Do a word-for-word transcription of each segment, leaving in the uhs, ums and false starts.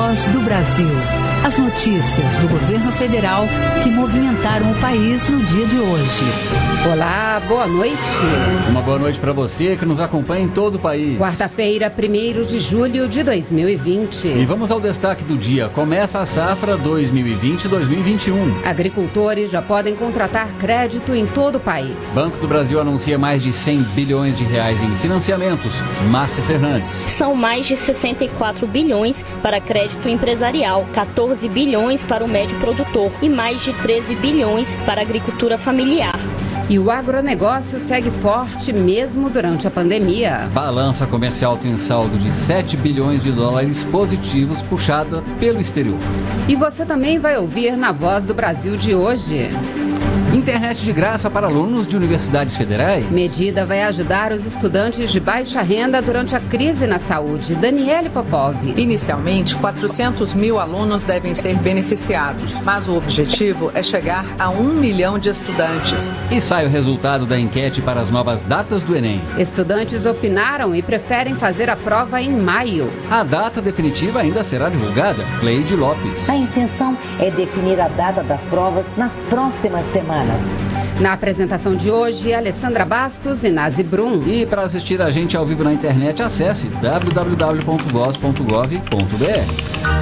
Voz do Brasil. As notícias do governo federal que movimentaram o país no dia de hoje. Olá, boa noite. Uma boa noite para você que nos acompanha em todo o país. Quarta-feira, primeiro de julho de dois mil e vinte. E vamos ao destaque do dia. Começa a safra dois mil e vinte, dois mil e vinte e um. Agricultores já podem contratar crédito em todo o país. Banco do Brasil anuncia mais de cem bilhões de reais em financiamentos. Márcia Fernandes. São mais de sessenta e quatro bilhões para crédito empresarial, quatorze bilhões para o médio produtor e mais de treze bilhões para a agricultura familiar. E o agronegócio segue forte mesmo durante a pandemia. Balança comercial tem saldo de sete bilhões de dólares positivos puxada pelo exterior. E você também vai ouvir na Voz do Brasil de hoje. Internet de graça para alunos de universidades federais. Medida vai ajudar os estudantes de baixa renda durante a crise na saúde. Daniele Popov. Inicialmente, quatrocentos mil alunos devem ser beneficiados, mas o objetivo é chegar a um milhão de estudantes. E sai o resultado da enquete para as novas datas do Enem. Estudantes opinaram e preferem fazer a prova em maio. A data definitiva ainda será divulgada. Cleide Lopes. A intenção é definir a data das provas nas próximas semanas. Na apresentação de hoje, Alessandra Bastos e Nazi Brum. E para assistir a gente ao vivo na internet, acesse w w w ponto voz ponto gov ponto b r.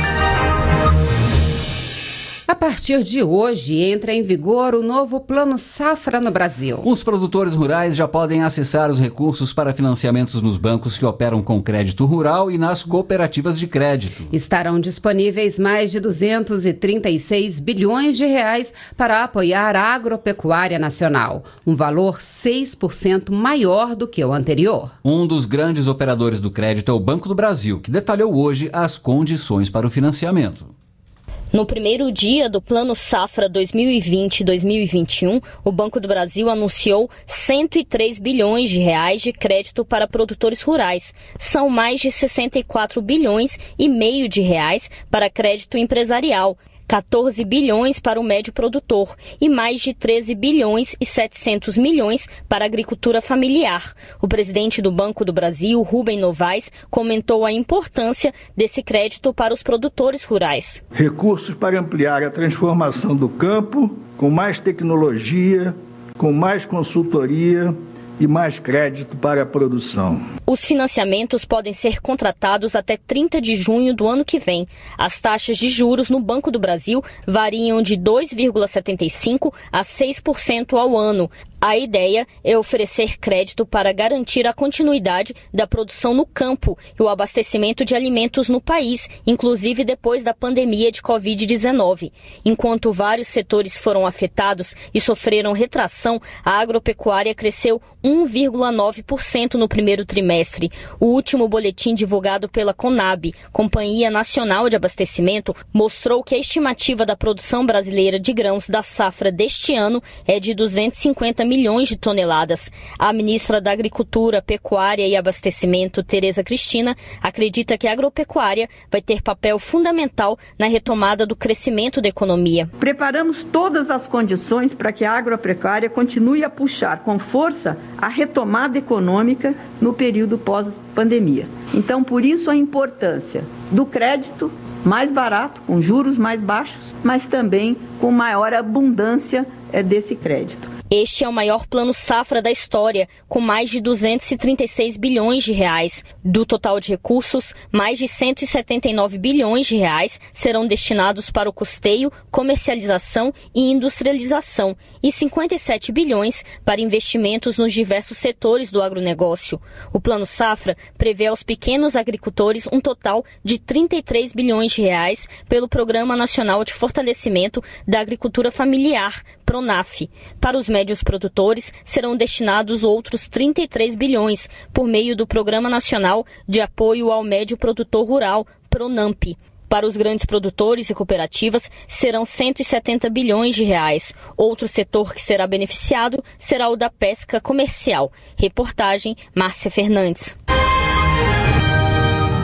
A partir de hoje, entra em vigor o novo Plano Safra no Brasil. Os produtores rurais já podem acessar os recursos para financiamentos nos bancos que operam com crédito rural e nas cooperativas de crédito. Estarão disponíveis mais de duzentos e trinta e seis bilhões de reais para apoiar a agropecuária nacional, um valor seis por cento maior do que o anterior. Um dos grandes operadores do crédito é o Banco do Brasil, que detalhou hoje as condições para o financiamento. No primeiro dia do Plano Safra dois mil e vinte a dois mil e vinte e um, o Banco do Brasil anunciou cento e três bilhões de reais de crédito para produtores rurais. São mais de sessenta e quatro bilhões e meio de reais para crédito empresarial, quatorze bilhões para o médio produtor e mais de treze bilhões e setecentos milhões para a agricultura familiar. O presidente do Banco do Brasil, Rubem Novaes, comentou a importância desse crédito para os produtores rurais. Recursos para ampliar a transformação do campo, com mais tecnologia, com mais consultoria e mais crédito para a produção. Os financiamentos podem ser contratados até trinta de junho do ano que vem. As taxas de juros no Banco do Brasil variam de dois vírgula setenta e cinco por cento a seis por cento ao ano. A ideia é oferecer crédito para garantir a continuidade da produção no campo e o abastecimento de alimentos no país, inclusive depois da pandemia de covid dezenove. Enquanto vários setores foram afetados e sofreram retração, a agropecuária cresceu um vírgula nove por cento no primeiro trimestre. O último boletim divulgado pela Conab, Companhia Nacional de Abastecimento, mostrou que a estimativa da produção brasileira de grãos da safra deste ano é de duzentos e cinquenta milhões de toneladas. A ministra da Agricultura, Pecuária e Abastecimento, Tereza Cristina, acredita que a agropecuária vai ter papel fundamental na retomada do crescimento da economia. Preparamos todas as condições para que a agropecuária continue a puxar com força a retomada econômica no período pós-pandemia. Então, por isso a importância do crédito mais barato, com juros mais baixos, mas também com maior abundância é, desse crédito. Este é o maior plano safra da história, com mais de duzentos e trinta e seis bilhões de reais. Do total de recursos, mais de cento e setenta e nove bilhões de reais serão destinados para o custeio, comercialização e industrialização e cinquenta e sete bilhões para investimentos nos diversos setores do agronegócio. O plano safra prevê aos pequenos agricultores um total de trinta e três bilhões de reais pelo Programa Nacional de Fortalecimento da Agricultura Familiar, PRONAF. Para os médios produtores, serão destinados outros trinta e três bilhões por meio do Programa Nacional de Apoio ao Médio Produtor Rural, PRONAMP. Para os grandes produtores e cooperativas, serão cento e setenta bilhões de reais. Outro setor que será beneficiado será o da pesca comercial. Reportagem Márcia Fernandes.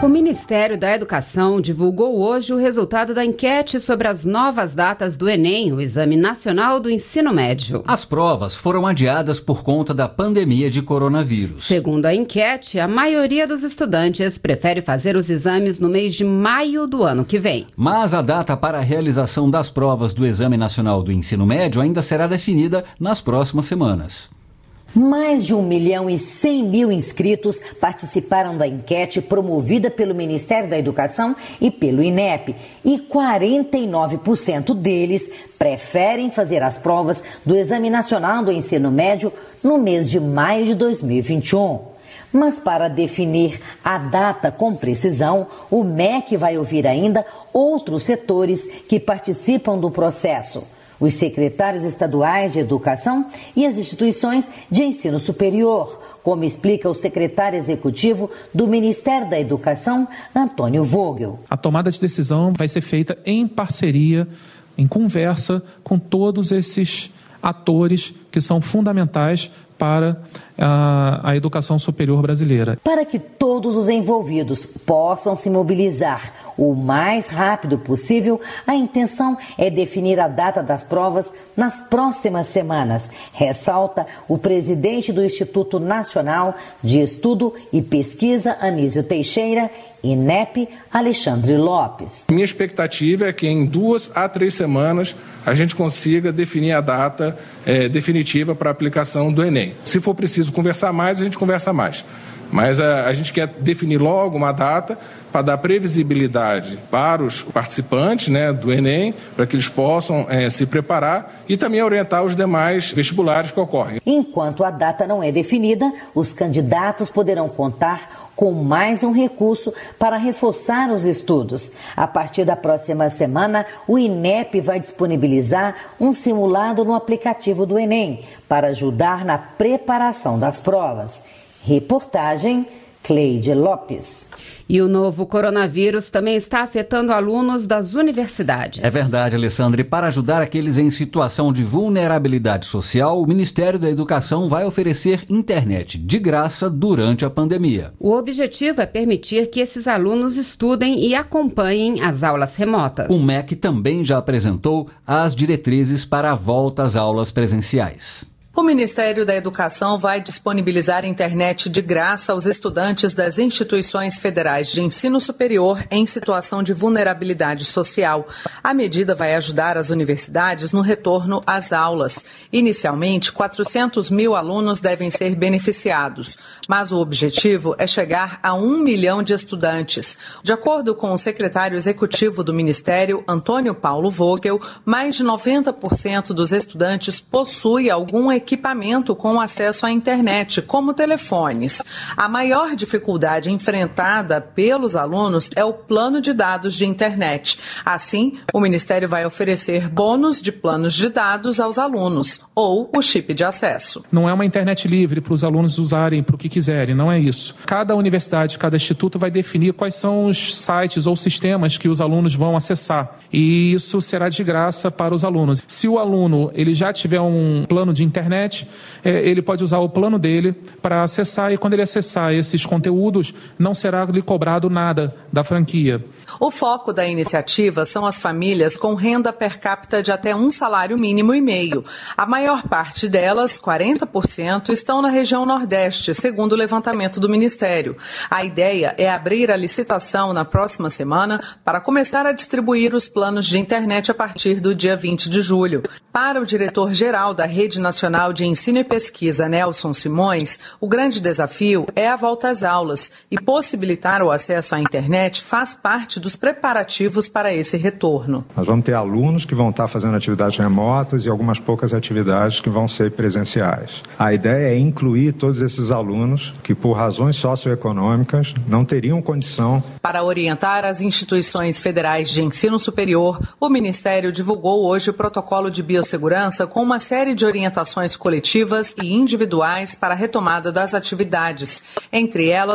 O Ministério da Educação divulgou hoje o resultado da enquete sobre as novas datas do Enem, o Exame Nacional do Ensino Médio. As provas foram adiadas por conta da pandemia de coronavírus. Segundo a enquete, a maioria dos estudantes prefere fazer os exames no mês de maio do ano que vem. Mas a data para a realização das provas do Exame Nacional do Ensino Médio ainda será definida nas próximas semanas. Mais de um milhão e cem mil inscritos participaram da enquete promovida pelo Ministério da Educação e pelo INEP. E quarenta e nove por cento deles preferem fazer as provas do Exame Nacional do Ensino Médio no mês de maio de dois mil e vinte e um. Mas para definir a data com precisão, o M E C vai ouvir ainda outros setores que participam do processo. Os secretários estaduais de educação e as instituições de ensino superior, como explica o secretário executivo do Ministério da Educação, Antônio Vogel. A tomada de decisão vai ser feita em parceria, em conversa com todos esses atores que são fundamentais para a, a educação superior brasileira. Para que todos os envolvidos possam se mobilizar o mais rápido possível, a intenção é definir a data das provas nas próximas semanas, ressalta o presidente do Instituto Nacional de Estudo e Pesquisa, Anísio Teixeira, INEP, Alexandre Lopes. Minha expectativa é que em duas a três semanas a gente consiga definir a data é, definitiva para a aplicação do Enem. Se for preciso conversar mais, a gente conversa mais. Mas a, a gente quer definir logo uma data para dar previsibilidade para os participantes, né, do Enem, para que eles possam é, se preparar e também orientar os demais vestibulares que ocorrem. Enquanto a data não é definida, os candidatos poderão contar com mais um recurso para reforçar os estudos. A partir da próxima semana, o INEP vai disponibilizar um simulado no aplicativo do Enem para ajudar na preparação das provas. Reportagem Cleide Lopes. E o novo coronavírus também está afetando alunos das universidades. É verdade, Alessandra. E para ajudar aqueles em situação de vulnerabilidade social, o Ministério da Educação vai oferecer internet de graça durante a pandemia. O objetivo é permitir que esses alunos estudem e acompanhem as aulas remotas. O M E C também já apresentou as diretrizes para a volta às aulas presenciais. O Ministério da Educação vai disponibilizar internet de graça aos estudantes das instituições federais de ensino superior em situação de vulnerabilidade social. A medida vai ajudar as universidades no retorno às aulas. Inicialmente, quatrocentos mil alunos devem ser beneficiados, mas o objetivo é chegar a um milhão de estudantes. De acordo com o secretário executivo do Ministério, Antônio Paulo Vogel, mais de noventa por cento dos estudantes possui algum equipamento com acesso à internet, como telefones. A maior dificuldade enfrentada pelos alunos é o plano de dados de internet. Assim, o Ministério vai oferecer bônus de planos de dados aos alunos, ou o chip de acesso. Não é uma internet livre para os alunos usarem para o que quiserem, não é isso. Cada universidade, cada instituto vai definir quais são os sites ou sistemas que os alunos vão acessar. E isso será de graça para os alunos. Se o aluno ele já tiver um plano de internet, ele pode usar o plano dele para acessar, e quando ele acessar esses conteúdos, não será lhe cobrado nada da franquia. O foco da iniciativa são as famílias com renda per capita de até um salário mínimo e meio. A maior parte delas, quarenta por cento, estão na região Nordeste, segundo o levantamento do Ministério. A ideia é abrir a licitação na próxima semana para começar a distribuir os planos de internet a partir do dia vinte de julho. Para o diretor-geral da Rede Nacional de Ensino e Pesquisa, Nelson Simões, o grande desafio é a volta às aulas, e possibilitar o acesso à internet faz parte dos preparativos para esse retorno. Nós vamos ter alunos que vão estar fazendo atividades remotas e algumas poucas atividades que vão ser presenciais. A ideia é incluir todos esses alunos que, por razões socioeconômicas, não teriam condição. Para orientar as instituições federais de ensino superior, o Ministério divulgou hoje o protocolo de biossegurança com uma série de orientações coletivas e individuais para a retomada das atividades. Entre elas,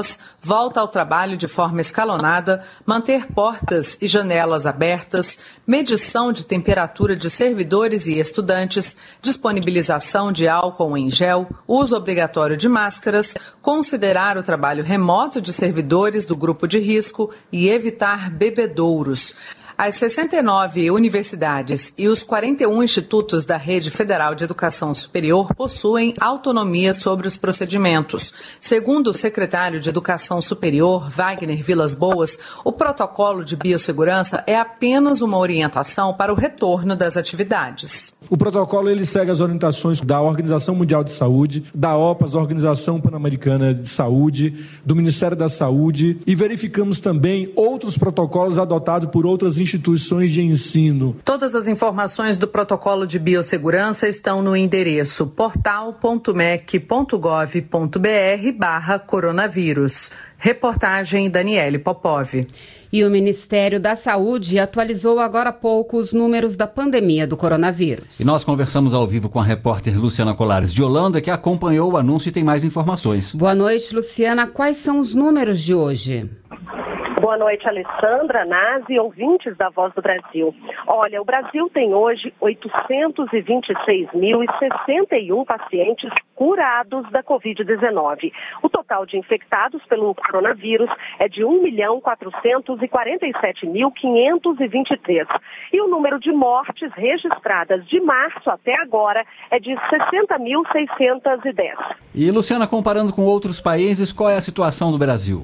volta ao trabalho de forma escalonada, manter portas e janelas abertas, medição de temperatura de servidores e estudantes, disponibilização de álcool em gel, uso obrigatório de máscaras, considerar o trabalho remoto de servidores do grupo de risco e evitar bebedouros. As sessenta e nove universidades e os quarenta e um institutos da Rede Federal de Educação Superior possuem autonomia sobre os procedimentos. Segundo o secretário de Educação Superior, Wagner Vilas Boas, o protocolo de biossegurança é apenas uma orientação para o retorno das atividades. O protocolo ele segue as orientações da Organização Mundial de Saúde, da OPAS, da Organização Pan-Americana de Saúde, do Ministério da Saúde, e verificamos também outros protocolos adotados por outras instituições de ensino. Todas as informações do protocolo de biossegurança estão no endereço portal ponto mec ponto gov ponto br barra coronavírus. Reportagem Daniele Popov. E o Ministério da Saúde atualizou agora há pouco os números da pandemia do coronavírus. E nós conversamos ao vivo com a repórter Luciana Colares de Holanda, que acompanhou o anúncio e tem mais informações. Boa noite, Luciana. Quais são os números de hoje? Boa noite, Alessandra, Nazi e ouvintes da Voz do Brasil. Olha, o Brasil tem hoje oitocentos e vinte e seis mil e sessenta e um pacientes curados da covid dezenove. O total de infectados pelo coronavírus é de um milhão quatrocentos e quarenta e sete mil quinhentos e vinte e três. E o número de mortes registradas de março até agora é de sessenta mil seiscentos e dez. E, Luciana, comparando com outros países, qual é a situação do Brasil?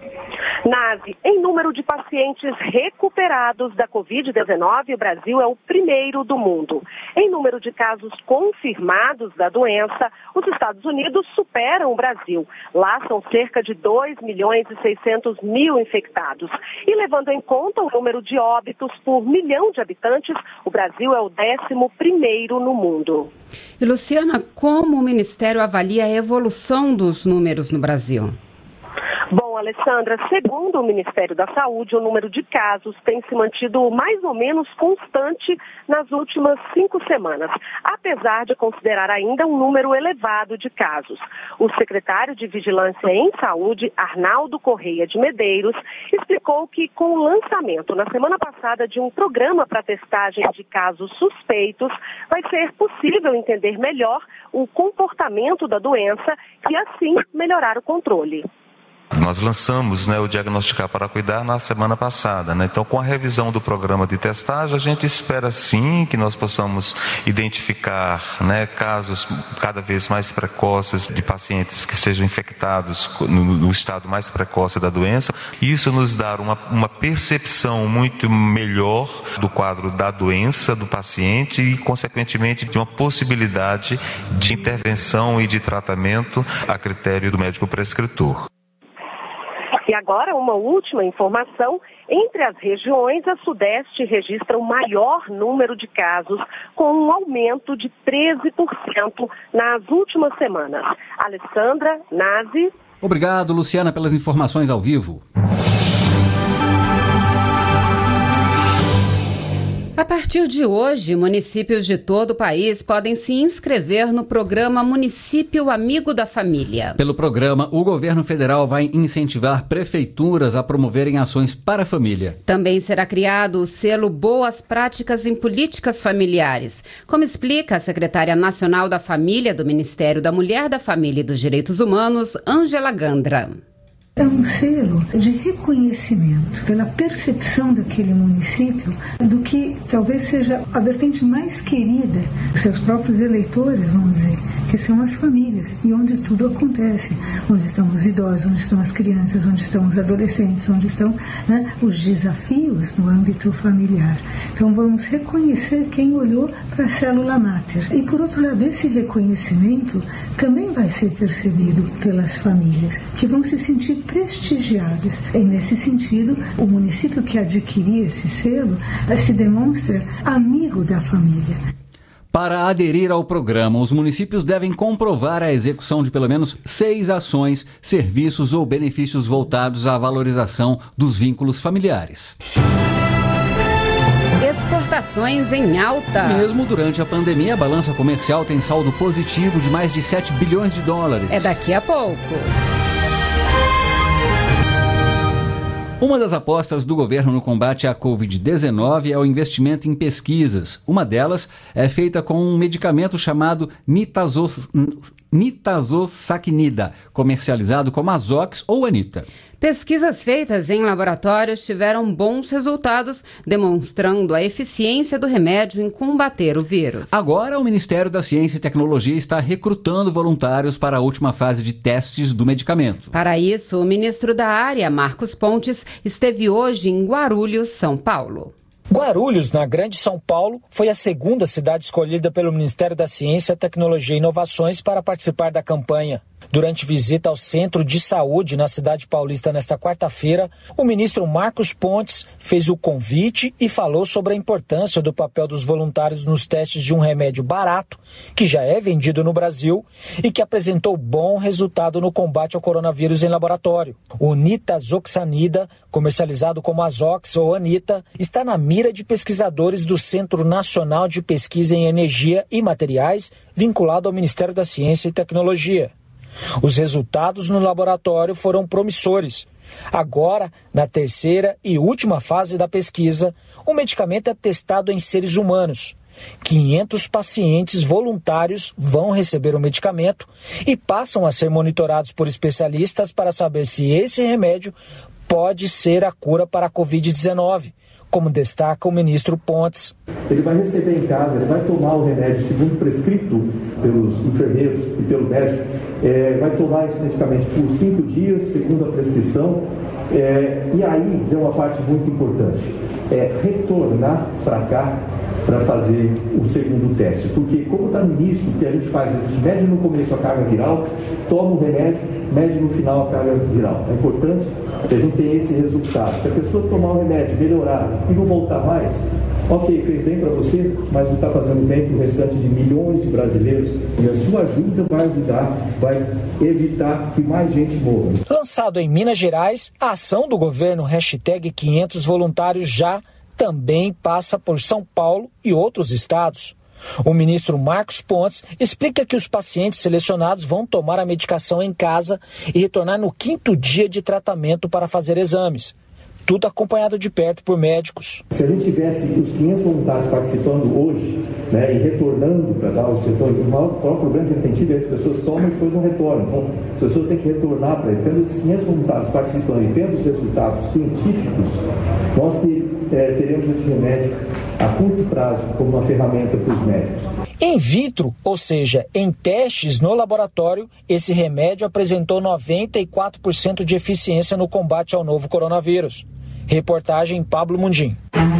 Nazi, em número de pacientes recuperados da covid dezenove, o Brasil é o primeiro do mundo. Em número de casos confirmados da doença, os Estados Unidos superam o Brasil. Lá são cerca de dois milhões e seiscentos mil infectados. E levando em conta o número de óbitos por milhão de habitantes, o Brasil é o décimo primeiro no mundo. E, Luciana, como o Ministério avalia a evolução dos números no Brasil? Bom, Alessandra, segundo o Ministério da Saúde, o número de casos tem se mantido mais ou menos constante nas últimas cinco semanas, apesar de considerar ainda um número elevado de casos. O secretário de Vigilância em Saúde, Arnaldo Correia de Medeiros, explicou que com o lançamento na semana passada de um programa para testagem de casos suspeitos, vai ser possível entender melhor o comportamento da doença e assim melhorar o controle. Nós lançamos, né, o Diagnosticar para Cuidar na semana passada, né? Então, com a revisão do programa de testagem, a gente espera sim que nós possamos identificar, né, casos cada vez mais precoces de pacientes que sejam infectados no, no estado mais precoce da doença. Isso nos dá uma, uma percepção muito melhor do quadro da doença do paciente e, consequentemente, de uma possibilidade de intervenção e de tratamento a critério do médico prescritor. E agora, uma última informação. Entre as regiões, a Sudeste registra o maior número de casos, com um aumento de treze por cento nas últimas semanas. Alessandra, Nazi. Obrigado, Luciana, pelas informações ao vivo. A partir de hoje, municípios de todo o país podem se inscrever no programa Município Amigo da Família. Pelo programa, o governo federal vai incentivar prefeituras a promoverem ações para a família. Também será criado o selo Boas Práticas em Políticas Familiares, como explica a secretária nacional da Família do Ministério da Mulher, da Família e dos Direitos Humanos, Ângela Gandra. É um selo de reconhecimento pela percepção daquele município do que talvez seja a vertente mais querida dos seus próprios eleitores, vamos dizer, que são as famílias, e onde tudo acontece, onde estão os idosos, onde estão as crianças, onde estão os adolescentes, onde estão, né, os desafios no âmbito familiar. Então vamos reconhecer quem olhou para a célula máter. E por outro lado, esse reconhecimento também vai ser percebido pelas famílias, que vão se sentir prestigiados. E nesse sentido, o município que adquirir esse selo se demonstra amigo da família. Para aderir ao programa, os municípios devem comprovar a execução de pelo menos seis ações, serviços ou benefícios voltados à valorização dos vínculos familiares. Exportações em alta. Mesmo durante a pandemia, a balança comercial tem saldo positivo de mais de sete bilhões de dólares. É daqui a pouco. Uma das apostas do governo no combate à covid dezenove é o investimento em pesquisas. Uma delas é feita com um medicamento chamado nitazos... nitazoxanida, comercializado como Azox ou Anita. Pesquisas feitas em laboratórios tiveram bons resultados, demonstrando a eficiência do remédio em combater o vírus. Agora, o Ministério da Ciência e Tecnologia está recrutando voluntários para a última fase de testes do medicamento. Para isso, o ministro da área, Marcos Pontes, esteve hoje em Guarulhos, São Paulo. Guarulhos, na Grande São Paulo, foi a segunda cidade escolhida pelo Ministério da Ciência, Tecnologia e Inovações para participar da campanha. Durante visita ao Centro de Saúde na cidade paulista nesta quarta-feira, o ministro Marcos Pontes fez o convite e falou sobre a importância do papel dos voluntários nos testes de um remédio barato, que já é vendido no Brasil e que apresentou bom resultado no combate ao coronavírus em laboratório. O nitazoxanida, comercializado como Azox ou Anita, está na mira de pesquisadores do Centro Nacional de Pesquisa em Energia e Materiais, vinculado ao Ministério da Ciência e Tecnologia. Os resultados no laboratório foram promissores. Agora, na terceira e última fase da pesquisa, o medicamento é testado em seres humanos. quinhentos pacientes voluntários vão receber o medicamento e passam a ser monitorados por especialistas para saber se esse remédio pode ser a cura para a covid dezenove, como destaca o ministro Pontes. Ele vai receber em casa, ele vai tomar o remédio segundo prescrito pelos enfermeiros e pelo médico, é, vai tomar esse medicamento por cinco dias, segundo a prescrição, é, e aí vem uma parte muito importante, é retornar para cá para fazer o segundo teste, porque como está no início, o que a gente faz, a gente mede no começo a carga viral, toma o remédio, mede no final a carga viral. É importante que a gente tenha esse resultado. Se a pessoa tomar o remédio, melhorar e não voltar mais, ok, fez bem para você, mas não está fazendo bem para o restante de milhões de brasileiros. E a sua ajuda vai ajudar, vai evitar que mais gente morra. Lançado em Minas Gerais, a ação do governo hashtag quinhentos voluntários já também passa por São Paulo e outros estados. O ministro Marcos Pontes explica que os pacientes selecionados vão tomar a medicação em casa e retornar no quinto dia de tratamento para fazer exames. Tudo acompanhado de perto por médicos. Se a gente tivesse os quinhentos voluntários participando hoje, né, e retornando para dar o setor, o maior, o maior problema que a gente tem tido é que as pessoas tomam e depois não retornam. Então, as pessoas têm que retornar para ele. Tendo esses quinhentos voluntários participando e tendo os resultados científicos, nós ter, é, teremos esse remédio a curto prazo como uma ferramenta para os médicos. In vitro, ou seja, em testes no laboratório, esse remédio apresentou noventa e quatro por cento de eficiência no combate ao novo coronavírus. Reportagem Pablo Mundim.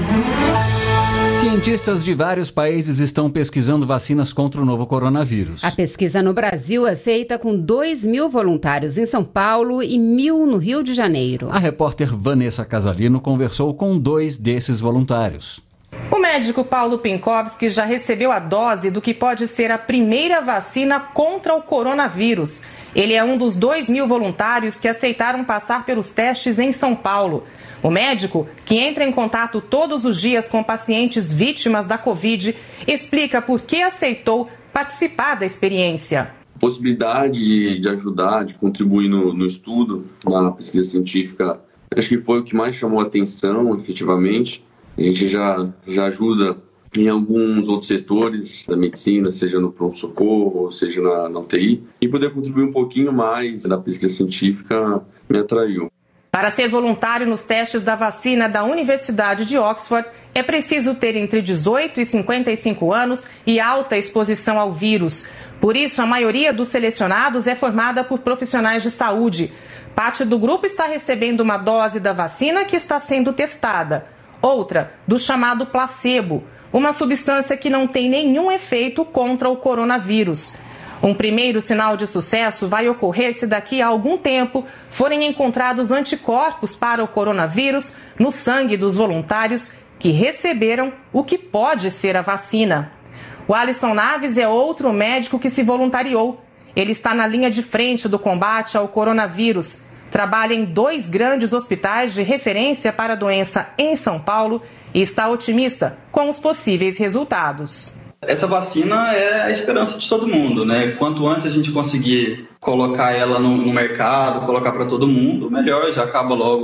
Cientistas de vários países estão pesquisando vacinas contra o novo coronavírus. A pesquisa no Brasil é feita com dois mil voluntários em São Paulo e mil no Rio de Janeiro. A repórter Vanessa Casalino conversou com dois desses voluntários. O médico Paulo Pinkowski já recebeu a dose do que pode ser a primeira vacina contra o coronavírus. Ele é um dos dois mil voluntários que aceitaram passar pelos testes em São Paulo. O médico, que entra em contato todos os dias com pacientes vítimas da Covid, explica por que aceitou participar da experiência. A possibilidade de ajudar, de contribuir no, no estudo, na pesquisa científica, acho que foi o que mais chamou a atenção, efetivamente. A gente já, já ajuda em alguns outros setores da medicina, seja no pronto-socorro, seja na, na U T I. E poder contribuir um pouquinho mais da pesquisa científica me atraiu. Para ser voluntário nos testes da vacina da Universidade de Oxford, é preciso ter entre dezoito e cinquenta e cinco anos e alta exposição ao vírus. Por isso, a maioria dos selecionados é formada por profissionais de saúde. Parte do grupo está recebendo uma dose da vacina que está sendo testada. Outra, do chamado placebo, uma substância que não tem nenhum efeito contra o coronavírus. Um primeiro sinal de sucesso vai ocorrer se daqui a algum tempo forem encontrados anticorpos para o coronavírus no sangue dos voluntários que receberam o que pode ser a vacina. O Alisson Naves é outro médico que se voluntariou. Ele está na linha de frente do combate ao coronavírus. Trabalha em dois grandes hospitais de referência para a doença em São Paulo e está otimista com os possíveis resultados. Essa vacina é a esperança de todo mundo, né? Quanto antes a gente conseguir colocar ela no, no mercado, colocar para todo mundo, melhor, já acaba logo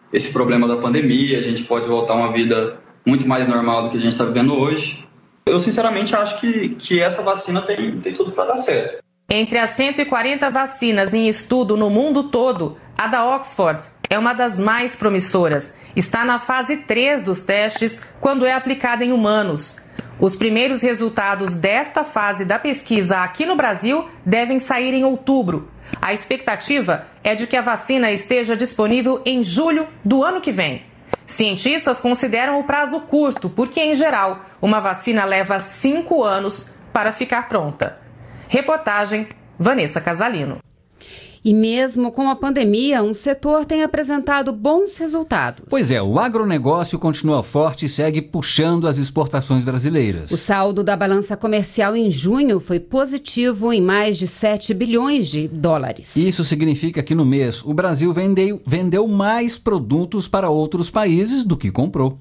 esse problema da pandemia, a gente pode voltar a uma vida muito mais normal do que a gente está vivendo hoje. Eu, sinceramente, acho que, que essa vacina tem, tem tudo para dar certo. Entre as cento e quarenta vacinas em estudo no mundo todo, a da Oxford é uma das mais promissoras. Está na fase três dos testes, quando é aplicada em humanos. Os primeiros resultados desta fase da pesquisa aqui no Brasil devem sair em outubro. A expectativa é de que a vacina esteja disponível em julho do ano que vem. Cientistas consideram o prazo curto, porque, em geral, uma vacina leva cinco anos para ficar pronta. Reportagem Vanessa Casalino. E mesmo com a pandemia, um setor tem apresentado bons resultados. Pois é, o agronegócio continua forte e segue puxando as exportações brasileiras. O saldo da balança comercial em junho foi positivo em mais de sete bilhões de dólares. Isso significa que no mês o Brasil vendeu, vendeu mais produtos para outros países do que comprou.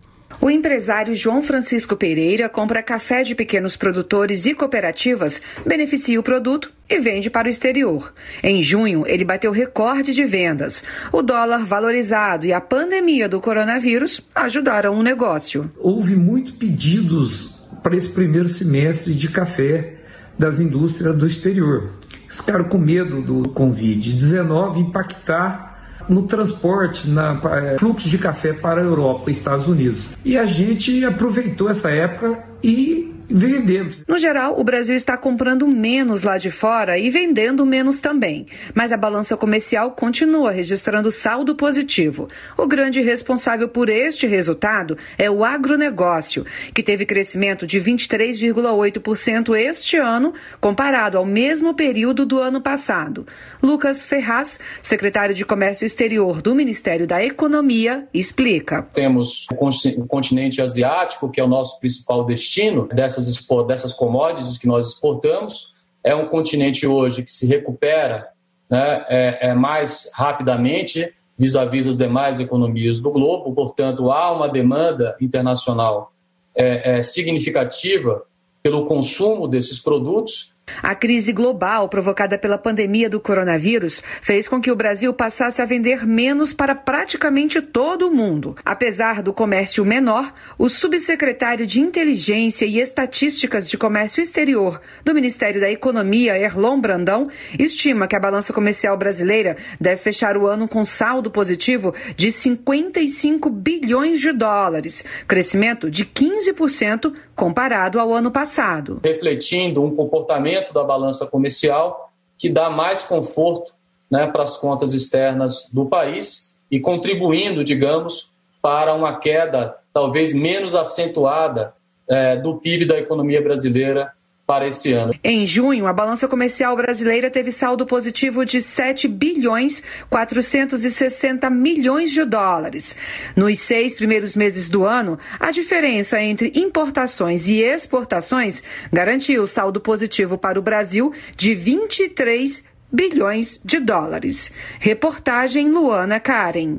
O empresário João Francisco Pereira compra café de pequenos produtores e cooperativas, beneficia o produto e vende para o exterior. Em junho, ele bateu recorde de vendas. O dólar valorizado e a pandemia do coronavírus ajudaram o negócio. Houve muitos pedidos para esse primeiro semestre de café das indústrias do exterior. Eles ficaram com medo do covid dezenove impactar no transporte, no fluxo de café para a Europa e Estados Unidos. E a gente aproveitou essa época e vendemos. No geral, o Brasil está comprando menos lá de fora e vendendo menos também. Mas a balança comercial continua registrando saldo positivo. O grande responsável por este resultado é o agronegócio, que teve crescimento de vinte e três vírgula oito por cento este ano, comparado ao mesmo período do ano passado. Lucas Ferraz, secretário de Comércio Exterior do Ministério da Economia, explica. Temos o continente asiático, que é o nosso principal destino dessas, dessas commodities que nós exportamos. É um continente hoje que se recupera, né, é, é mais rapidamente vis-à-vis as demais economias do globo, portanto há uma demanda internacional é, é, significativa pelo consumo desses produtos. A crise global provocada pela pandemia do coronavírus fez com que o Brasil passasse a vender menos para praticamente todo o mundo. Apesar do comércio menor, o subsecretário de Inteligência e Estatísticas de Comércio Exterior do Ministério da Economia, Erlon Brandão, estima que a balança comercial brasileira deve fechar o ano com saldo positivo de cinquenta e cinco bilhões de dólares, crescimento de quinze por cento comparado ao ano passado. Refletindo um comportamento da balança comercial que dá mais conforto, né, para as contas externas do país e contribuindo, digamos, para uma queda talvez menos acentuada é, do P I B da economia brasileira para esse ano. Em junho, a balança comercial brasileira teve saldo positivo de sete bilhões quatrocentos e sessenta milhões de dólares. Nos seis primeiros meses do ano, a diferença entre importações e exportações garantiu saldo positivo para o Brasil de vinte e três bilhões de dólares. Reportagem Luana Karen.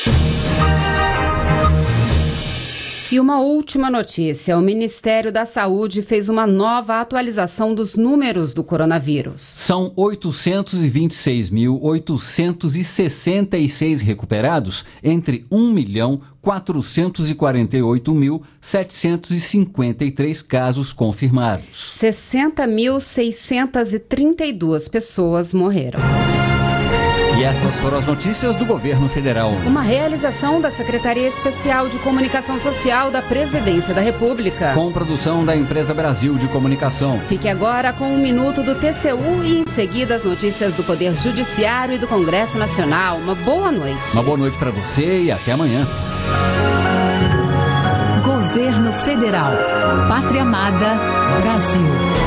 E uma última notícia: o Ministério da Saúde fez uma nova atualização dos números do coronavírus. São oitocentos e vinte e seis mil, oitocentos e sessenta e seis recuperados entre um milhão, quatrocentos e quarenta e oito mil, setecentos e cinquenta e três casos confirmados. sessenta mil, seiscentos e trinta e duas pessoas morreram. E essas foram as notícias do governo federal. Uma realização da Secretaria Especial de Comunicação Social da Presidência da República. Com produção da Empresa Brasil de Comunicação. Fique agora com um minuto do T C U e em seguida as notícias do Poder Judiciário e do Congresso Nacional. Uma boa noite. Uma boa noite para você e até amanhã. Governo Federal. Pátria Amada, Brasil.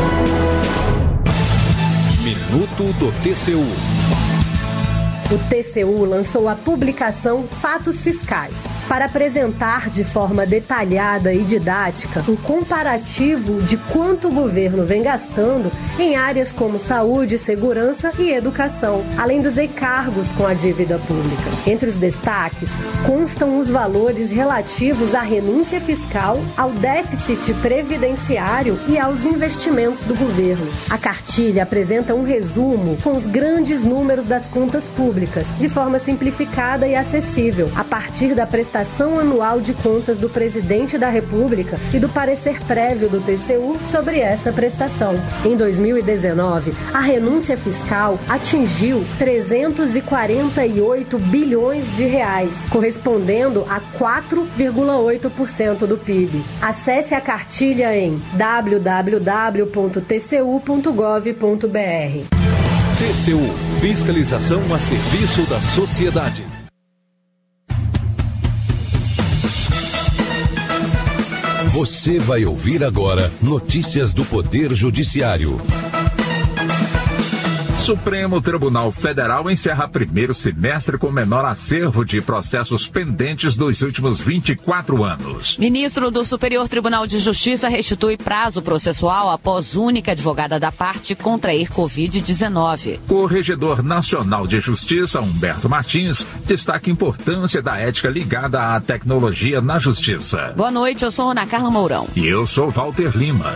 Minuto do T C U. O T C U lançou a publicação Fatos Fiscais, para apresentar de forma detalhada e didática um comparativo de quanto o governo vem gastando em áreas como saúde, segurança e educação, além dos encargos com a dívida pública. Entre os destaques, constam os valores relativos à renúncia fiscal, ao déficit previdenciário e aos investimentos do governo. A cartilha apresenta um resumo com os grandes números das contas públicas, de forma simplificada e acessível, a partir da prestação anual de contas do Presidente da República e do parecer prévio do T C U sobre essa prestação. Em dois mil e dezenove, a renúncia fiscal atingiu trezentos e quarenta e oito bilhões de reais, correspondendo a quatro vírgula oito por cento do P I B. Acesse a cartilha em w w w ponto t c u ponto gov ponto b r. T C U, fiscalização a serviço da sociedade. Você vai ouvir agora notícias do Poder Judiciário. Supremo Tribunal Federal encerra primeiro semestre com menor acervo de processos pendentes dos últimos vinte e quatro anos. Ministro do Superior Tribunal de Justiça restitui prazo processual após única advogada da parte contrair covid dezenove. Corregedor Nacional de Justiça, Humberto Martins, destaca a importância da ética ligada à tecnologia na justiça. Boa noite, eu sou Ana Carla Mourão. E eu sou Walter Lima.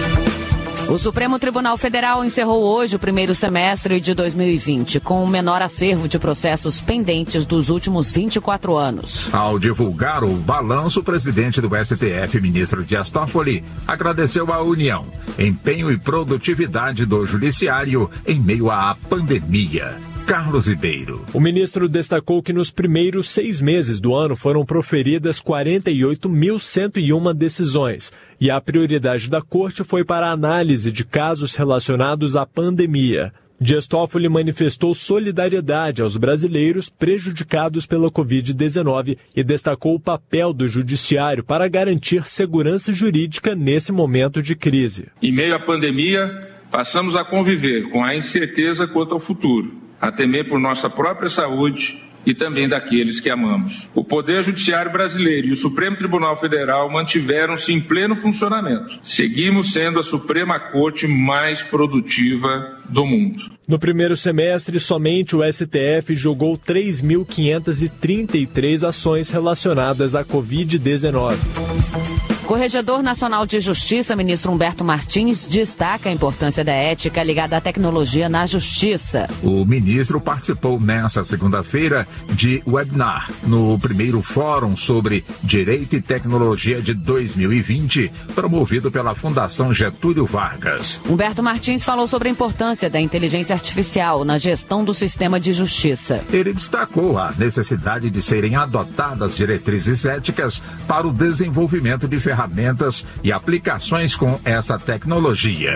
O Supremo Tribunal Federal encerrou hoje o primeiro semestre de dois mil e vinte, com o menor acervo de processos pendentes dos últimos vinte e quatro anos. Ao divulgar o balanço, o presidente do S T F, ministro Dias Toffoli, agradeceu à união, empenho e produtividade do judiciário em meio à pandemia. Carlos Ribeiro. O ministro destacou que nos primeiros seis meses do ano foram proferidas quarenta e oito mil cento e uma decisões e a prioridade da corte foi para a análise de casos relacionados à pandemia. Dias Toffoli manifestou solidariedade aos brasileiros prejudicados pela covid dezenove e destacou o papel do judiciário para garantir segurança jurídica nesse momento de crise. Em meio à pandemia, passamos a conviver com a incerteza quanto ao futuro, a temer por nossa própria saúde e também daqueles que amamos. O Poder Judiciário brasileiro e o Supremo Tribunal Federal mantiveram-se em pleno funcionamento. Seguimos sendo a Suprema Corte mais produtiva do mundo. No primeiro semestre, somente o S T F julgou três mil quinhentas e trinta e três ações relacionadas à covid dezenove. Corregedor Nacional de Justiça, ministro Humberto Martins, destaca a importância da ética ligada à tecnologia na justiça. O ministro participou nesta segunda-feira de webinar no primeiro Fórum sobre Direito e Tecnologia de dois mil e vinte, promovido pela Fundação Getúlio Vargas. Humberto Martins falou sobre a importância da inteligência artificial na gestão do sistema de justiça. Ele destacou a necessidade de serem adotadas diretrizes éticas para o desenvolvimento de ferramentas ferramentas e aplicações com essa tecnologia.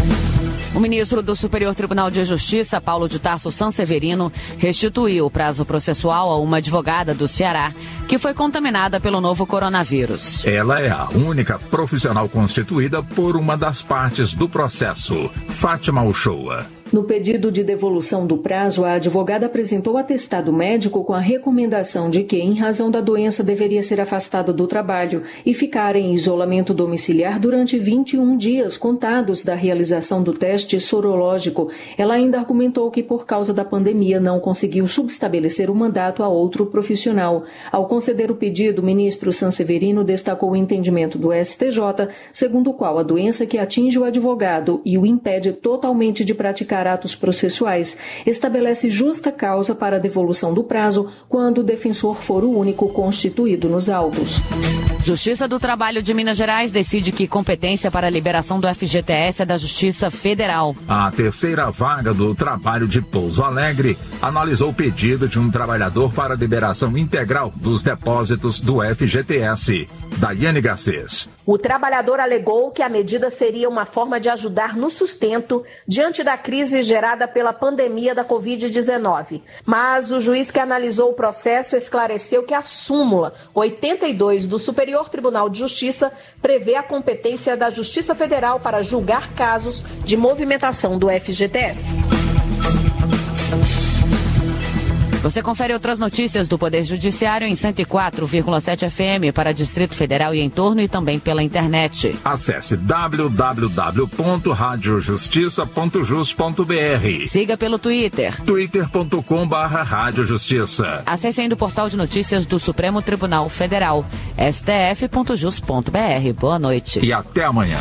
O ministro do Superior Tribunal de Justiça, Paulo de Tarso Sanseverino, restituiu o prazo processual a uma advogada do Ceará que foi contaminada pelo novo coronavírus. Ela é a única profissional constituída por uma das partes do processo, Fátima Uchoa. No pedido de devolução do prazo, a advogada apresentou atestado médico com a recomendação de que, em razão da doença, deveria ser afastada do trabalho e ficar em isolamento domiciliar durante vinte e um dias contados da realização do teste sorológico. Ela ainda argumentou que, por causa da pandemia, não conseguiu subestabelecer o mandato a outro profissional. Ao conceder o pedido, o ministro Sanseverino destacou o entendimento do S T J, segundo o qual a doença que atinge o advogado e o impede totalmente de praticar atos processuais estabelece justa causa para a devolução do prazo quando o defensor for o único constituído nos autos. Justiça do Trabalho de Minas Gerais decide que competência para a liberação do F G T S é da Justiça Federal. A terceira vaga do trabalho de Pouso Alegre analisou o pedido de um trabalhador para a liberação integral dos depósitos do F G T S. Daiane Garcês. O trabalhador alegou que a medida seria uma forma de ajudar no sustento diante da crise gerada pela pandemia da covid dezenove. Mas o juiz que analisou o processo esclareceu que a súmula oitenta e dois do Superior Tribunal de Justiça prevê a competência da Justiça Federal para julgar casos de movimentação do F G T S. Você confere outras notícias do Poder Judiciário em cento e quatro vírgula sete F M para Distrito Federal e entorno e também pela internet. Acesse w w w ponto rádio justiça ponto jus ponto b r. Siga pelo Twitter. twitter ponto com barra rádio justiça. Acesse ainda o portal de notícias do Supremo Tribunal Federal, s t f ponto jus ponto b r. Boa noite. E até amanhã.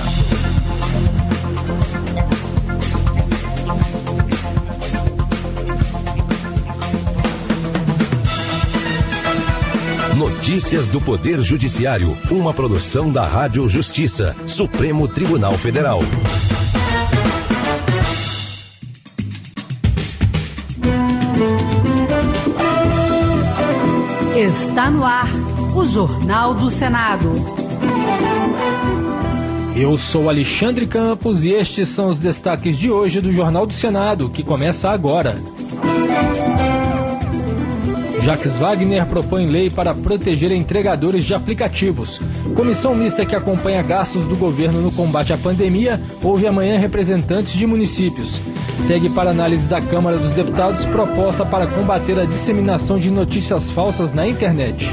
Notícias do Poder Judiciário, uma produção da Rádio Justiça, Supremo Tribunal Federal. Está no ar, o Jornal do Senado. Eu sou Alexandre Campos e estes são os destaques de hoje do Jornal do Senado, que começa agora. Jacques Wagner propõe lei para proteger entregadores de aplicativos. Comissão mista que acompanha gastos do governo no combate à pandemia ouve amanhã representantes de municípios. Segue para análise da Câmara dos Deputados proposta para combater a disseminação de notícias falsas na internet.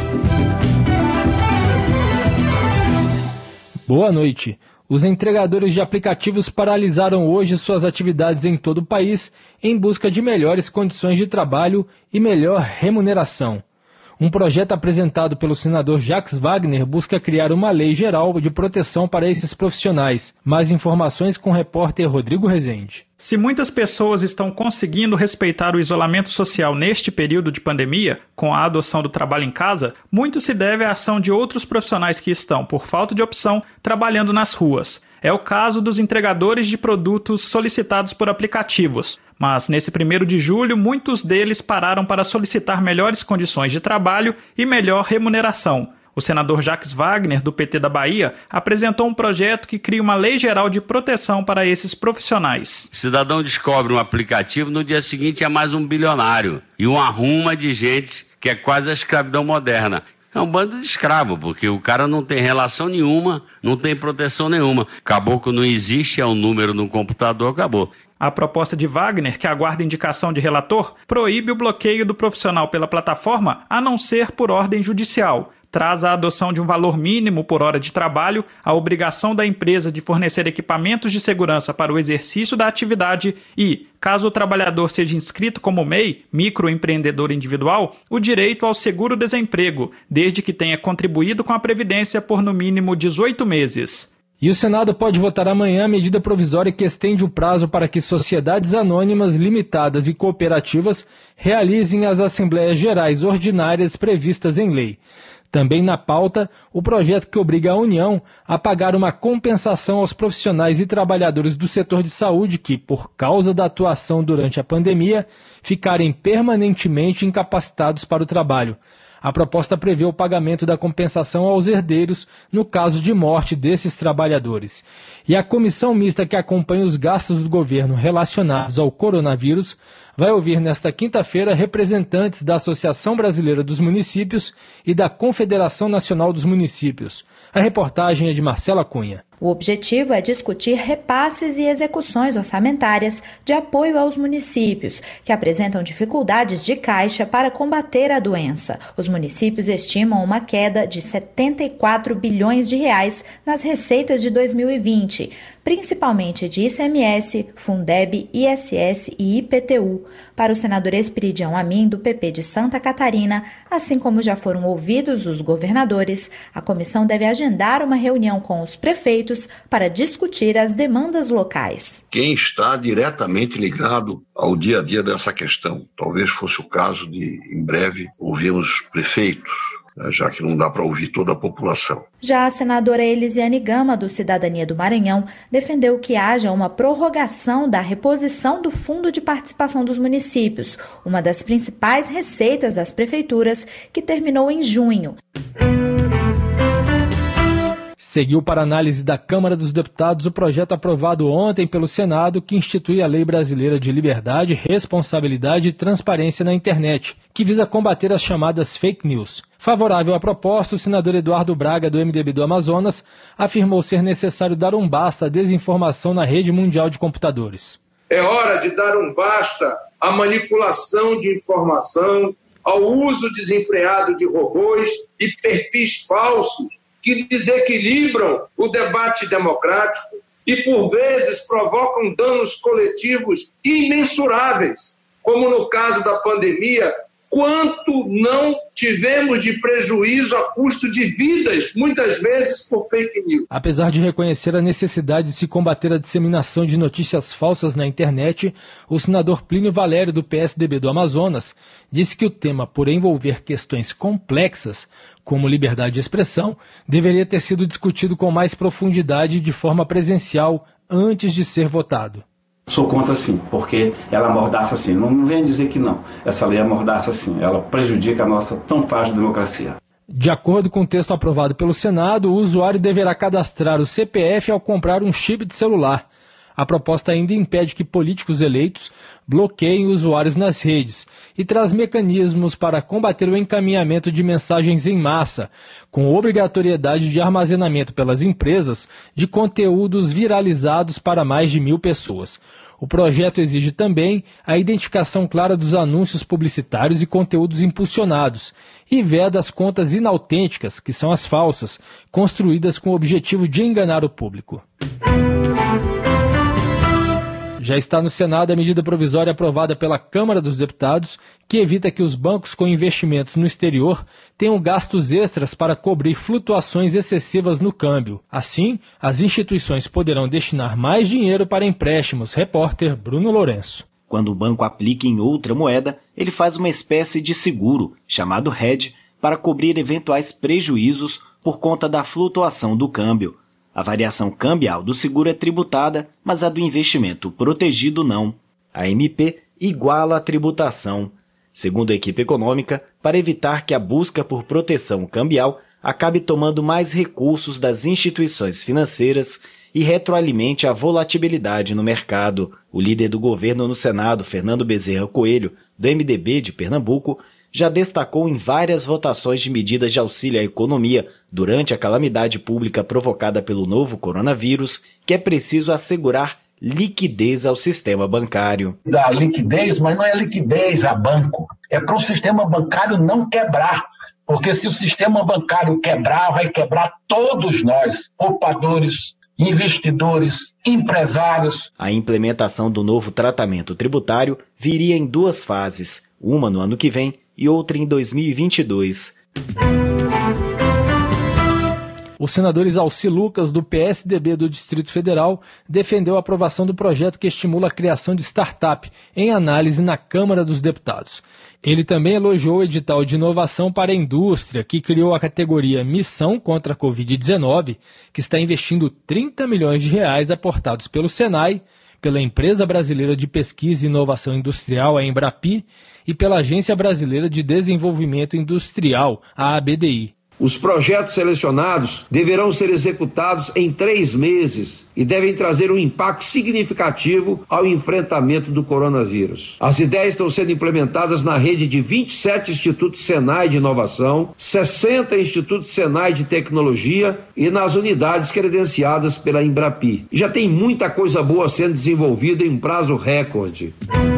Boa noite. Os entregadores de aplicativos paralisaram hoje suas atividades em todo o país em busca de melhores condições de trabalho e melhor remuneração. Um projeto apresentado pelo senador Jacques Wagner busca criar uma lei geral de proteção para esses profissionais. Mais informações com o repórter Rodrigo Rezende. Se muitas pessoas estão conseguindo respeitar o isolamento social neste período de pandemia, com a adoção do trabalho em casa, muito se deve à ação de outros profissionais que estão, por falta de opção, trabalhando nas ruas. É o caso dos entregadores de produtos solicitados por aplicativos. Mas, nesse primeiro de julho, muitos deles pararam para solicitar melhores condições de trabalho e melhor remuneração. O senador Jacques Wagner, do P T da Bahia, apresentou um projeto que cria uma lei geral de proteção para esses profissionais. O cidadão descobre um aplicativo, no dia seguinte é mais um bilionário. E um arruma de gente que é quase a escravidão moderna. É um bando de escravo, porque o cara não tem relação nenhuma, não tem proteção nenhuma. Caboclo não existe, é um número no computador, acabou. A proposta de Wagner, que aguarda indicação de relator, proíbe o bloqueio do profissional pela plataforma, a não ser por ordem judicial. Traz a adoção de um valor mínimo por hora de trabalho, a obrigação da empresa de fornecer equipamentos de segurança para o exercício da atividade e, caso o trabalhador seja inscrito como M E I, microempreendedor individual, o direito ao seguro-desemprego, desde que tenha contribuído com a Previdência por no mínimo dezoito meses. E o Senado pode votar amanhã a medida provisória que estende o prazo para que sociedades anônimas, limitadas e cooperativas realizem as Assembleias Gerais Ordinárias previstas em lei. Também na pauta, o projeto que obriga a União a pagar uma compensação aos profissionais e trabalhadores do setor de saúde que, por causa da atuação durante a pandemia, ficarem permanentemente incapacitados para o trabalho. A proposta prevê o pagamento da compensação aos herdeiros no caso de morte desses trabalhadores. E a comissão mista que acompanha os gastos do governo relacionados ao coronavírus vai ouvir nesta quinta-feira representantes da Associação Brasileira dos Municípios e da Confederação Nacional dos Municípios. A reportagem é de Marcela Cunha. O objetivo é discutir repasses e execuções orçamentárias de apoio aos municípios, que apresentam dificuldades de caixa para combater a doença. Os municípios estimam uma queda de setenta e quatro bilhões de reais nas receitas de dois mil e vinte, principalmente de I C M S, Fundeb, I S S e I P T U. Para o senador Esperidião Amin, do P P de Santa Catarina, assim como já foram ouvidos os governadores, a comissão deve agendar uma reunião com os prefeitos para discutir as demandas locais. Quem está diretamente ligado ao dia a dia dessa questão, talvez fosse o caso de, em breve, ouvirmos prefeitos, já que não dá para ouvir toda a população. Já a senadora Elisiane Gama, do Cidadania do Maranhão, defendeu que haja uma prorrogação da reposição do Fundo de Participação dos Municípios, uma das principais receitas das prefeituras, que terminou em junho. Seguiu para análise da Câmara dos Deputados o projeto aprovado ontem pelo Senado que institui a Lei Brasileira de Liberdade, Responsabilidade e Transparência na Internet, que visa combater as chamadas fake news. Favorável à proposta, o senador Eduardo Braga, do M D B do Amazonas, afirmou ser necessário dar um basta à desinformação na rede mundial de computadores. É hora de dar um basta à manipulação de informação ao uso desenfreado de robôs e perfis falsos que desequilibram o debate democrático e, por vezes, provocam danos coletivos imensuráveis, como no caso da pandemia. Quanto não tivemos de prejuízo a custo de vidas, muitas vezes por fake news. Apesar de reconhecer a necessidade de se combater a disseminação de notícias falsas na internet, o senador Plínio Valério, do P S D B do Amazonas, disse que o tema, por envolver questões complexas, como liberdade de expressão, deveria ter sido discutido com mais profundidade e de forma presencial antes de ser votado. Sou contra sim, porque ela amordaça assim. Não, não venha dizer que não. Essa lei amordaça sim. Ela prejudica a nossa tão frágil democracia. De acordo com o texto aprovado pelo Senado, o usuário deverá cadastrar o C P F ao comprar um chip de celular. A proposta ainda impede que políticos eleitos bloqueiem usuários nas redes e traz mecanismos para combater o encaminhamento de mensagens em massa, com obrigatoriedade de armazenamento pelas empresas de conteúdos viralizados para mais de mil pessoas. O projeto exige também a identificação clara dos anúncios publicitários e conteúdos impulsionados e veda as contas inautênticas, que são as falsas, construídas com o objetivo de enganar o público. Já está no Senado a medida provisória aprovada pela Câmara dos Deputados, que evita que os bancos com investimentos no exterior tenham gastos extras para cobrir flutuações excessivas no câmbio. Assim, as instituições poderão destinar mais dinheiro para empréstimos. Repórter Bruno Lourenço. Quando o banco aplica em outra moeda, ele faz uma espécie de seguro, chamado hedge, para cobrir eventuais prejuízos por conta da flutuação do câmbio. A variação cambial do seguro é tributada, mas a do investimento protegido não. A M P iguala a tributação. Segundo a equipe econômica, para evitar que a busca por proteção cambial acabe tomando mais recursos das instituições financeiras e retroalimente a volatilidade no mercado. O líder do governo no Senado, Fernando Bezerra Coelho, do M D B de Pernambuco, já destacou em várias votações de medidas de auxílio à economia durante a calamidade pública provocada pelo novo coronavírus que é preciso assegurar liquidez ao sistema bancário. Dá liquidez, mas não é liquidez a banco. É para o sistema bancário não quebrar. Porque se o sistema bancário quebrar, vai quebrar todos nós, poupadores, investidores, empresários. A implementação do novo tratamento tributário viria em duas fases, uma no ano que vem e outra em dois mil e vinte e dois. O senador Isalci Lucas, do P S D B do Distrito Federal, defendeu a aprovação do projeto que estimula a criação de startup em análise na Câmara dos Deputados. Ele também elogiou o edital de inovação para a indústria, que criou a categoria Missão contra a covid dezenove, que está investindo trinta milhões de reais aportados pelo Senai, pela Empresa Brasileira de Pesquisa e Inovação Industrial, a Embrapi, e pela Agência Brasileira de Desenvolvimento Industrial, a A B D I. Os projetos selecionados deverão ser executados em três meses e devem trazer um impacto significativo ao enfrentamento do coronavírus. As ideias estão sendo implementadas na rede de vinte e sete Institutos Senai de Inovação, sessenta Institutos Senai de Tecnologia e nas unidades credenciadas pela Embrapi. E já tem muita coisa boa sendo desenvolvida em um prazo recorde.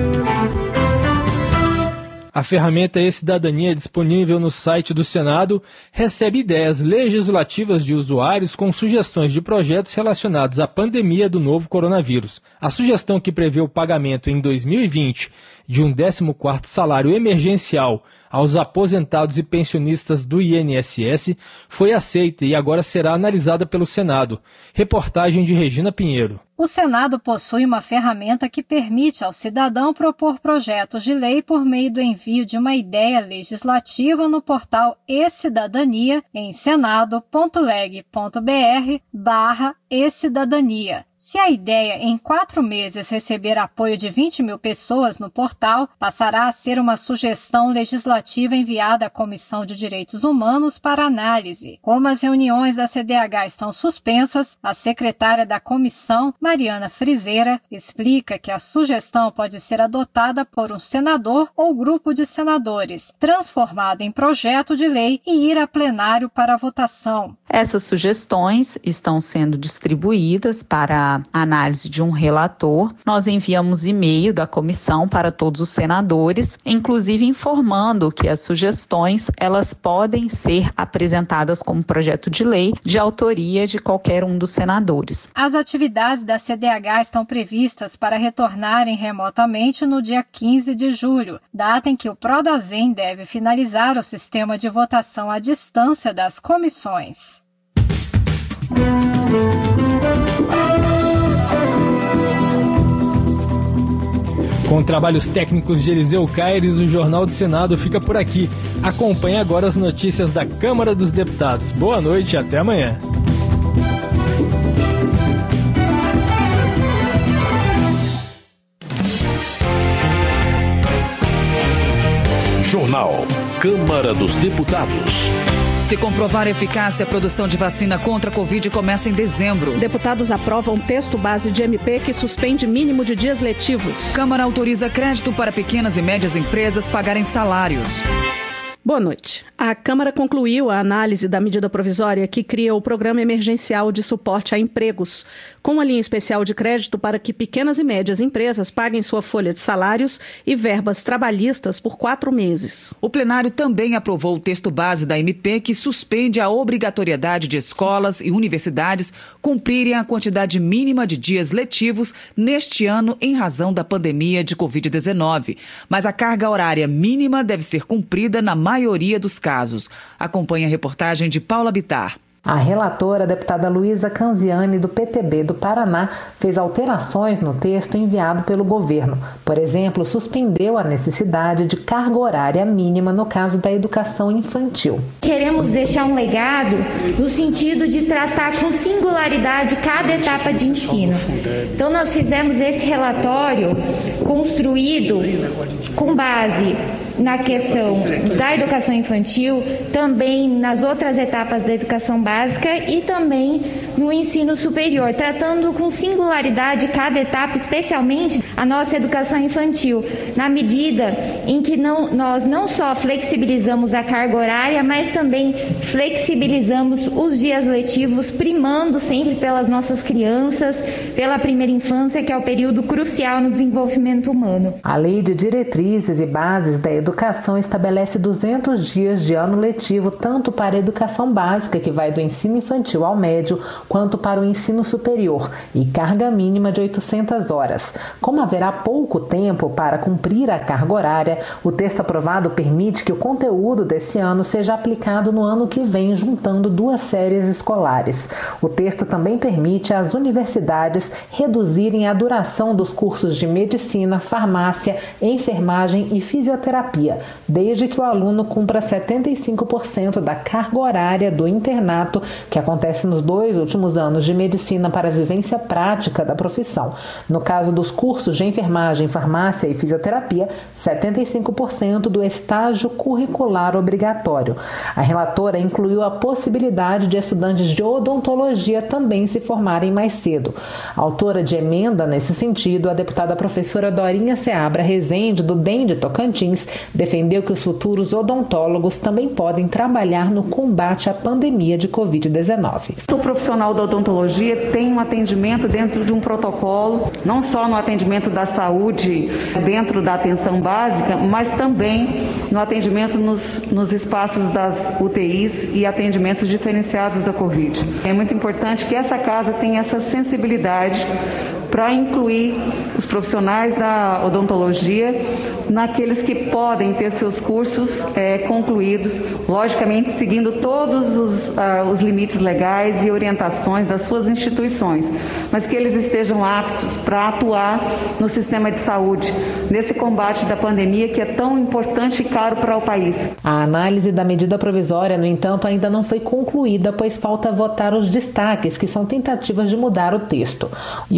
A ferramenta E-Cidadania, disponível no site do Senado, recebe ideias legislativas de usuários com sugestões de projetos relacionados à pandemia do novo coronavírus. A sugestão que prevê o pagamento em dois mil e vinte de um décimo quarto salário emergencial aos aposentados e pensionistas do I N S S foi aceita e agora será analisada pelo Senado. Reportagem de Regina Pinheiro. O Senado possui uma ferramenta que permite ao cidadão propor projetos de lei por meio do envio de uma ideia legislativa no portal E-Cidadania em senado.leg.br barra E-Cidadania. Se a ideia em quatro meses receber apoio de vinte mil pessoas no portal, passará a ser uma sugestão legislativa enviada à Comissão de Direitos Humanos para análise. Como as reuniões da C D H estão suspensas, a secretária da comissão, Mariana Frizeira, explica que a sugestão pode ser adotada por um senador ou grupo de senadores, transformada em projeto de lei e ir a plenário para votação. Essas sugestões estão sendo discutidas distribuídas para análise de um relator. Nós enviamos e-mail da comissão para todos os senadores, inclusive informando que as sugestões elas podem ser apresentadas como projeto de lei de autoria de qualquer um dos senadores. As atividades da C D H estão previstas para retornarem remotamente no dia quinze de julho, data em que o Prodazem deve finalizar o sistema de votação à distância das comissões. Com trabalhos técnicos de Eliseu Caires, o Jornal do Senado fica por aqui. Acompanhe agora as notícias da Câmara dos Deputados. Boa noite e até amanhã. Jornal Câmara dos Deputados. Se comprovar a eficácia, a produção de vacina contra a Covid começa em dezembro. Deputados aprovam texto base de M P que suspende mínimo de dias letivos. Câmara autoriza crédito para pequenas e médias empresas pagarem salários. Boa noite. A Câmara concluiu a análise da medida provisória que cria o Programa Emergencial de Suporte a Empregos, com uma linha especial de crédito para que pequenas e médias empresas paguem sua folha de salários e verbas trabalhistas por quatro meses. O plenário também aprovou o texto base da M P que suspende a obrigatoriedade de escolas e universidades cumprirem a quantidade mínima de dias letivos neste ano em razão da pandemia de covid dezenove. Mas a carga horária mínima deve ser cumprida na maioria dos casos. Acompanhe a reportagem de Paula Bittar. A relatora, a deputada Luísa Canziani, do P T B do Paraná, fez alterações no texto enviado pelo governo. Por exemplo, suspendeu a necessidade de carga horária mínima no caso da educação infantil. Queremos deixar um legado no sentido de tratar com singularidade cada etapa de ensino. Então, nós fizemos esse relatório construído com base na questão da educação infantil, também nas outras etapas da educação básica e também no ensino superior, tratando com singularidade cada etapa, especialmente a nossa educação infantil, na medida em que não, nós não só flexibilizamos a carga horária, mas também flexibilizamos os dias letivos, primando sempre pelas nossas crianças, pela primeira infância, que é o período crucial no desenvolvimento humano. A Lei de Diretrizes e Bases da Educação estabelece duzentos dias de ano letivo tanto para a educação básica, que vai do ensino infantil ao médio, quanto para o ensino superior, e carga mínima de oitocentas horas. Como haverá pouco tempo para cumprir a carga horária, o texto aprovado permite que o conteúdo desse ano seja aplicado no ano que vem, juntando duas séries escolares. O texto também permite às universidades reduzirem a duração dos cursos de medicina, farmácia, enfermagem e fisioterapia, desde que o aluno cumpra setenta e cinco por cento da carga horária do internato, que acontece nos dois últimos anos de medicina para a vivência prática da profissão. No caso dos cursos de enfermagem, farmácia e fisioterapia, setenta e cinco por cento do estágio curricular obrigatório. A relatora incluiu a possibilidade de estudantes de odontologia também se formarem mais cedo. Autora de emenda nesse sentido, a deputada professora Dorinha Seabra Rezende, do D E M de Tocantins, defendeu que os futuros odontólogos também podem trabalhar no combate à pandemia de covid dezenove. O profissional da odontologia tem um atendimento dentro de um protocolo, não só no atendimento da saúde, dentro da atenção básica, mas também no atendimento nos, nos espaços das U T Is e atendimentos diferenciados da Covid. É muito importante que essa casa tenha essa sensibilidade para incluir os profissionais da odontologia naqueles que podem ter seus cursos é, concluídos, logicamente seguindo todos os, uh, os limites legais e orientações das suas instituições, mas que eles estejam aptos para atuar no sistema de saúde, nesse combate da pandemia que é tão importante e caro para o país. A análise da medida provisória, no entanto, ainda não foi concluída, pois falta votar os destaques, que são tentativas de mudar o texto. E o plenário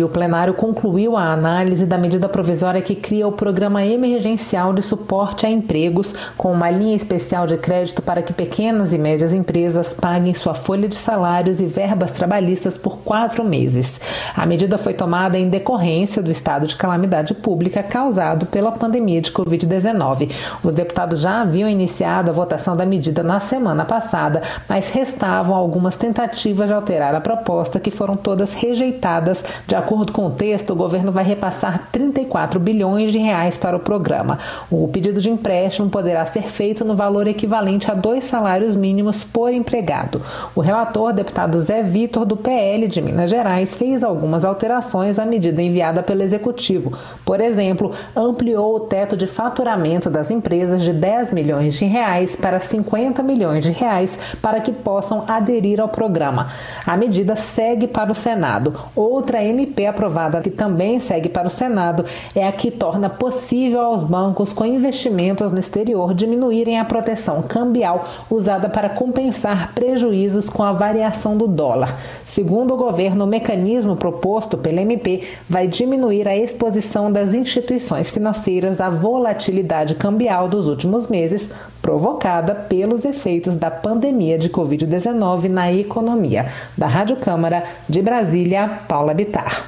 plenário concluiu a análise da medida provisória que cria o Programa Emergencial de Suporte a Empregos, com uma linha especial de crédito para que pequenas e médias empresas paguem sua folha de salários e verbas trabalhistas por quatro meses. A medida foi tomada em decorrência do estado de calamidade pública causado pela pandemia de covid dezenove. Os deputados já haviam iniciado a votação da medida na semana passada, mas restavam algumas tentativas de alterar a proposta, que foram todas rejeitadas. De acordo com o texto, o governo vai repassar trinta e quatro bilhões de reais para o programa. O pedido de empréstimo poderá ser feito no valor equivalente a dois salários mínimos por empregado. O relator, deputado Zé Vitor, do P L de Minas Gerais, fez algumas alterações à medida enviada pelo Executivo. Por exemplo, ampliou o teto de faturamento das empresas de dez milhões de reais para cinquenta milhões de reais para que possam aderir ao programa. A medida segue para o Senado. Outra M P aprovada que também segue para o Senado é a que torna possível aos bancos com investimentos no exterior diminuírem a proteção cambial usada para compensar prejuízos com a variação do dólar. Segundo o governo, o mecanismo proposto pela M P vai diminuir a exposição das instituições financeiras à volatilidade cambial dos últimos meses, provocada pelos efeitos da pandemia de covid dezenove na economia. Da Rádio Câmara de Brasília, Paula Bittar.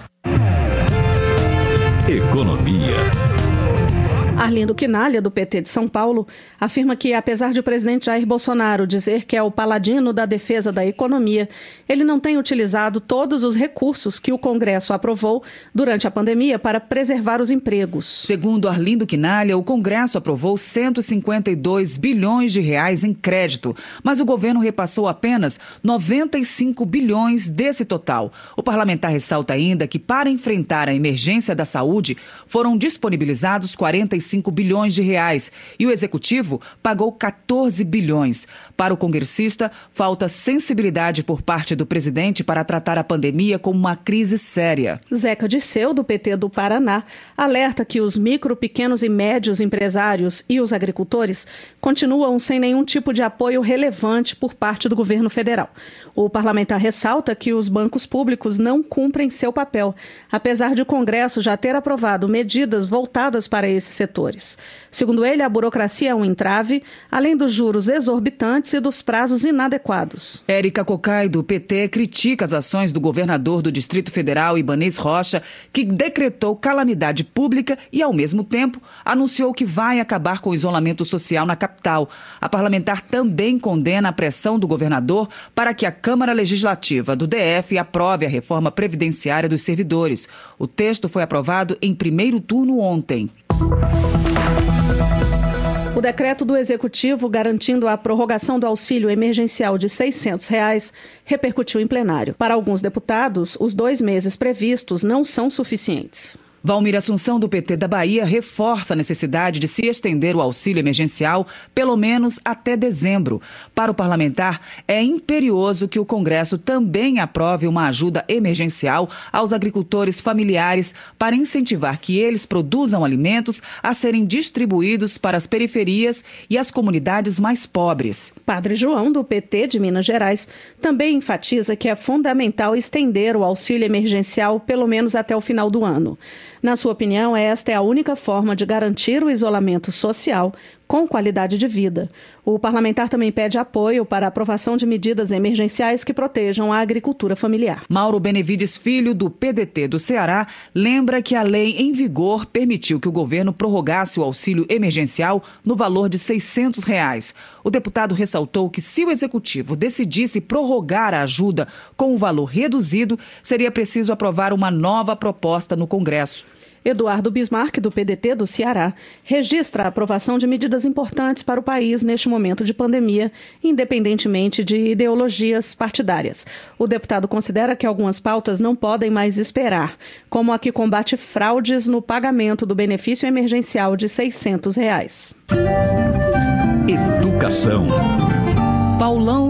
Economia. Arlindo Quinalha, do P T de São Paulo, afirma que, apesar de o presidente Jair Bolsonaro dizer que é o paladino da defesa da economia, ele não tem utilizado todos os recursos que o Congresso aprovou durante a pandemia para preservar os empregos. Segundo Arlindo Quinalha, o Congresso aprovou cento e cinquenta e dois bilhões de reais em crédito, mas o governo repassou apenas noventa e cinco bilhões desse total. O parlamentar ressalta ainda que, para enfrentar a emergência da saúde, foram disponibilizados quarenta e cinco bilhões de reais e o Executivo pagou quatorze bilhões. Para o congressista, falta sensibilidade por parte do presidente para tratar a pandemia como uma crise séria. Zeca Dirceu, do P T do Paraná, alerta que os micro, pequenos e médios empresários e os agricultores continuam sem nenhum tipo de apoio relevante por parte do governo federal. O parlamentar ressalta que os bancos públicos não cumprem seu papel, apesar de o Congresso já ter aprovado medidas voltadas para esses setores. Segundo ele, a burocracia é um entrave, além dos juros exorbitantes e dos prazos inadequados. Érica Cocai, do P T, critica as ações do governador do Distrito Federal, Ibanez Rocha, que decretou calamidade pública e, ao mesmo tempo, anunciou que vai acabar com o isolamento social na capital. A parlamentar também condena a pressão do governador para que a Câmara Legislativa do D F aprove a reforma previdenciária dos servidores. O texto foi aprovado em primeiro turno ontem. O decreto do Executivo garantindo a prorrogação do auxílio emergencial de seiscentos reais repercutiu em plenário. Para alguns deputados, os dois meses previstos não são suficientes. Valmir Assunção, do P T da Bahia, reforça a necessidade de se estender o auxílio emergencial pelo menos até dezembro. Para o parlamentar, é imperioso que o Congresso também aprove uma ajuda emergencial aos agricultores familiares para incentivar que eles produzam alimentos a serem distribuídos para as periferias e as comunidades mais pobres. Padre João, do P T de Minas Gerais, também enfatiza que é fundamental estender o auxílio emergencial pelo menos até o final do ano. Na sua opinião, esta é a única forma de garantir o isolamento social com qualidade de vida. O parlamentar também pede apoio para a aprovação de medidas emergenciais que protejam a agricultura familiar. Mauro Benevides Filho, do P D T do Ceará, lembra que a lei em vigor permitiu que o governo prorrogasse o auxílio emergencial no valor de seiscentos reais. O deputado ressaltou que, se o Executivo decidisse prorrogar a ajuda com o valor reduzido, seria preciso aprovar uma nova proposta no Congresso. Eduardo Bismarck, do P D T do Ceará, registra a aprovação de medidas importantes para o país neste momento de pandemia, independentemente de ideologias partidárias. O deputado considera que algumas pautas não podem mais esperar, como a que combate fraudes no pagamento do benefício emergencial de seiscentos reais. Educação. Paulão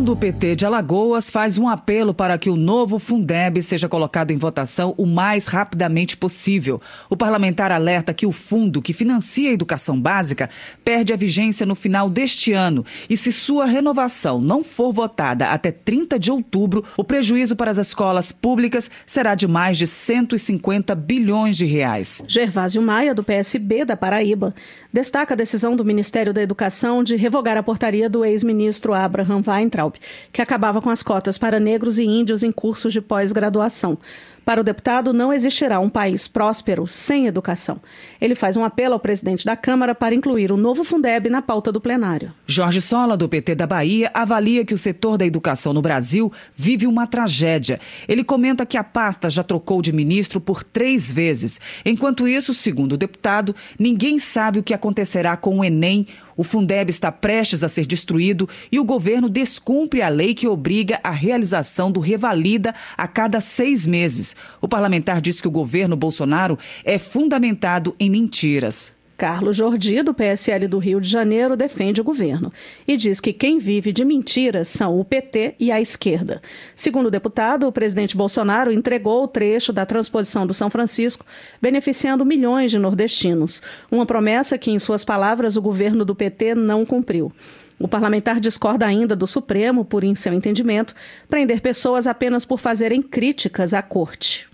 do P T de Alagoas faz um apelo para que o novo Fundeb seja colocado em votação o mais rapidamente possível. O parlamentar alerta que o fundo que financia a educação básica perde a vigência no final deste ano e, se sua renovação não for votada até trinta de outubro, o prejuízo para as escolas públicas será de mais de cento e cinquenta bilhões de reais. Gervásio Maia, do P S B da Paraíba, destaca a decisão do Ministério da Educação de revogar a portaria do ex-ministro Abraham Weintraub, que acabava com as cotas para negros e índios em cursos de pós-graduação. Para o deputado, não existirá um país próspero sem educação. Ele faz um apelo ao presidente da Câmara para incluir o novo Fundeb na pauta do plenário. Jorge Sola, do P T da Bahia, avalia que o setor da educação no Brasil vive uma tragédia. Ele comenta que a pasta já trocou de ministro por três vezes. Enquanto isso, segundo o deputado, ninguém sabe o que acontecerá com o Enem. O Fundeb está prestes a ser destruído e o governo descumpre a lei que obriga a realização do Revalida a cada seis meses. O parlamentar diz que o governo Bolsonaro é fundamentado em mentiras. Carlos Jordi, do P S L do Rio de Janeiro, defende o governo e diz que quem vive de mentiras são o P T e a esquerda. Segundo o deputado, o presidente Bolsonaro entregou o trecho da transposição do São Francisco, beneficiando milhões de nordestinos. Uma promessa que, em suas palavras, o governo do P T não cumpriu. O parlamentar discorda ainda do Supremo por, em seu entendimento, prender pessoas apenas por fazerem críticas à corte.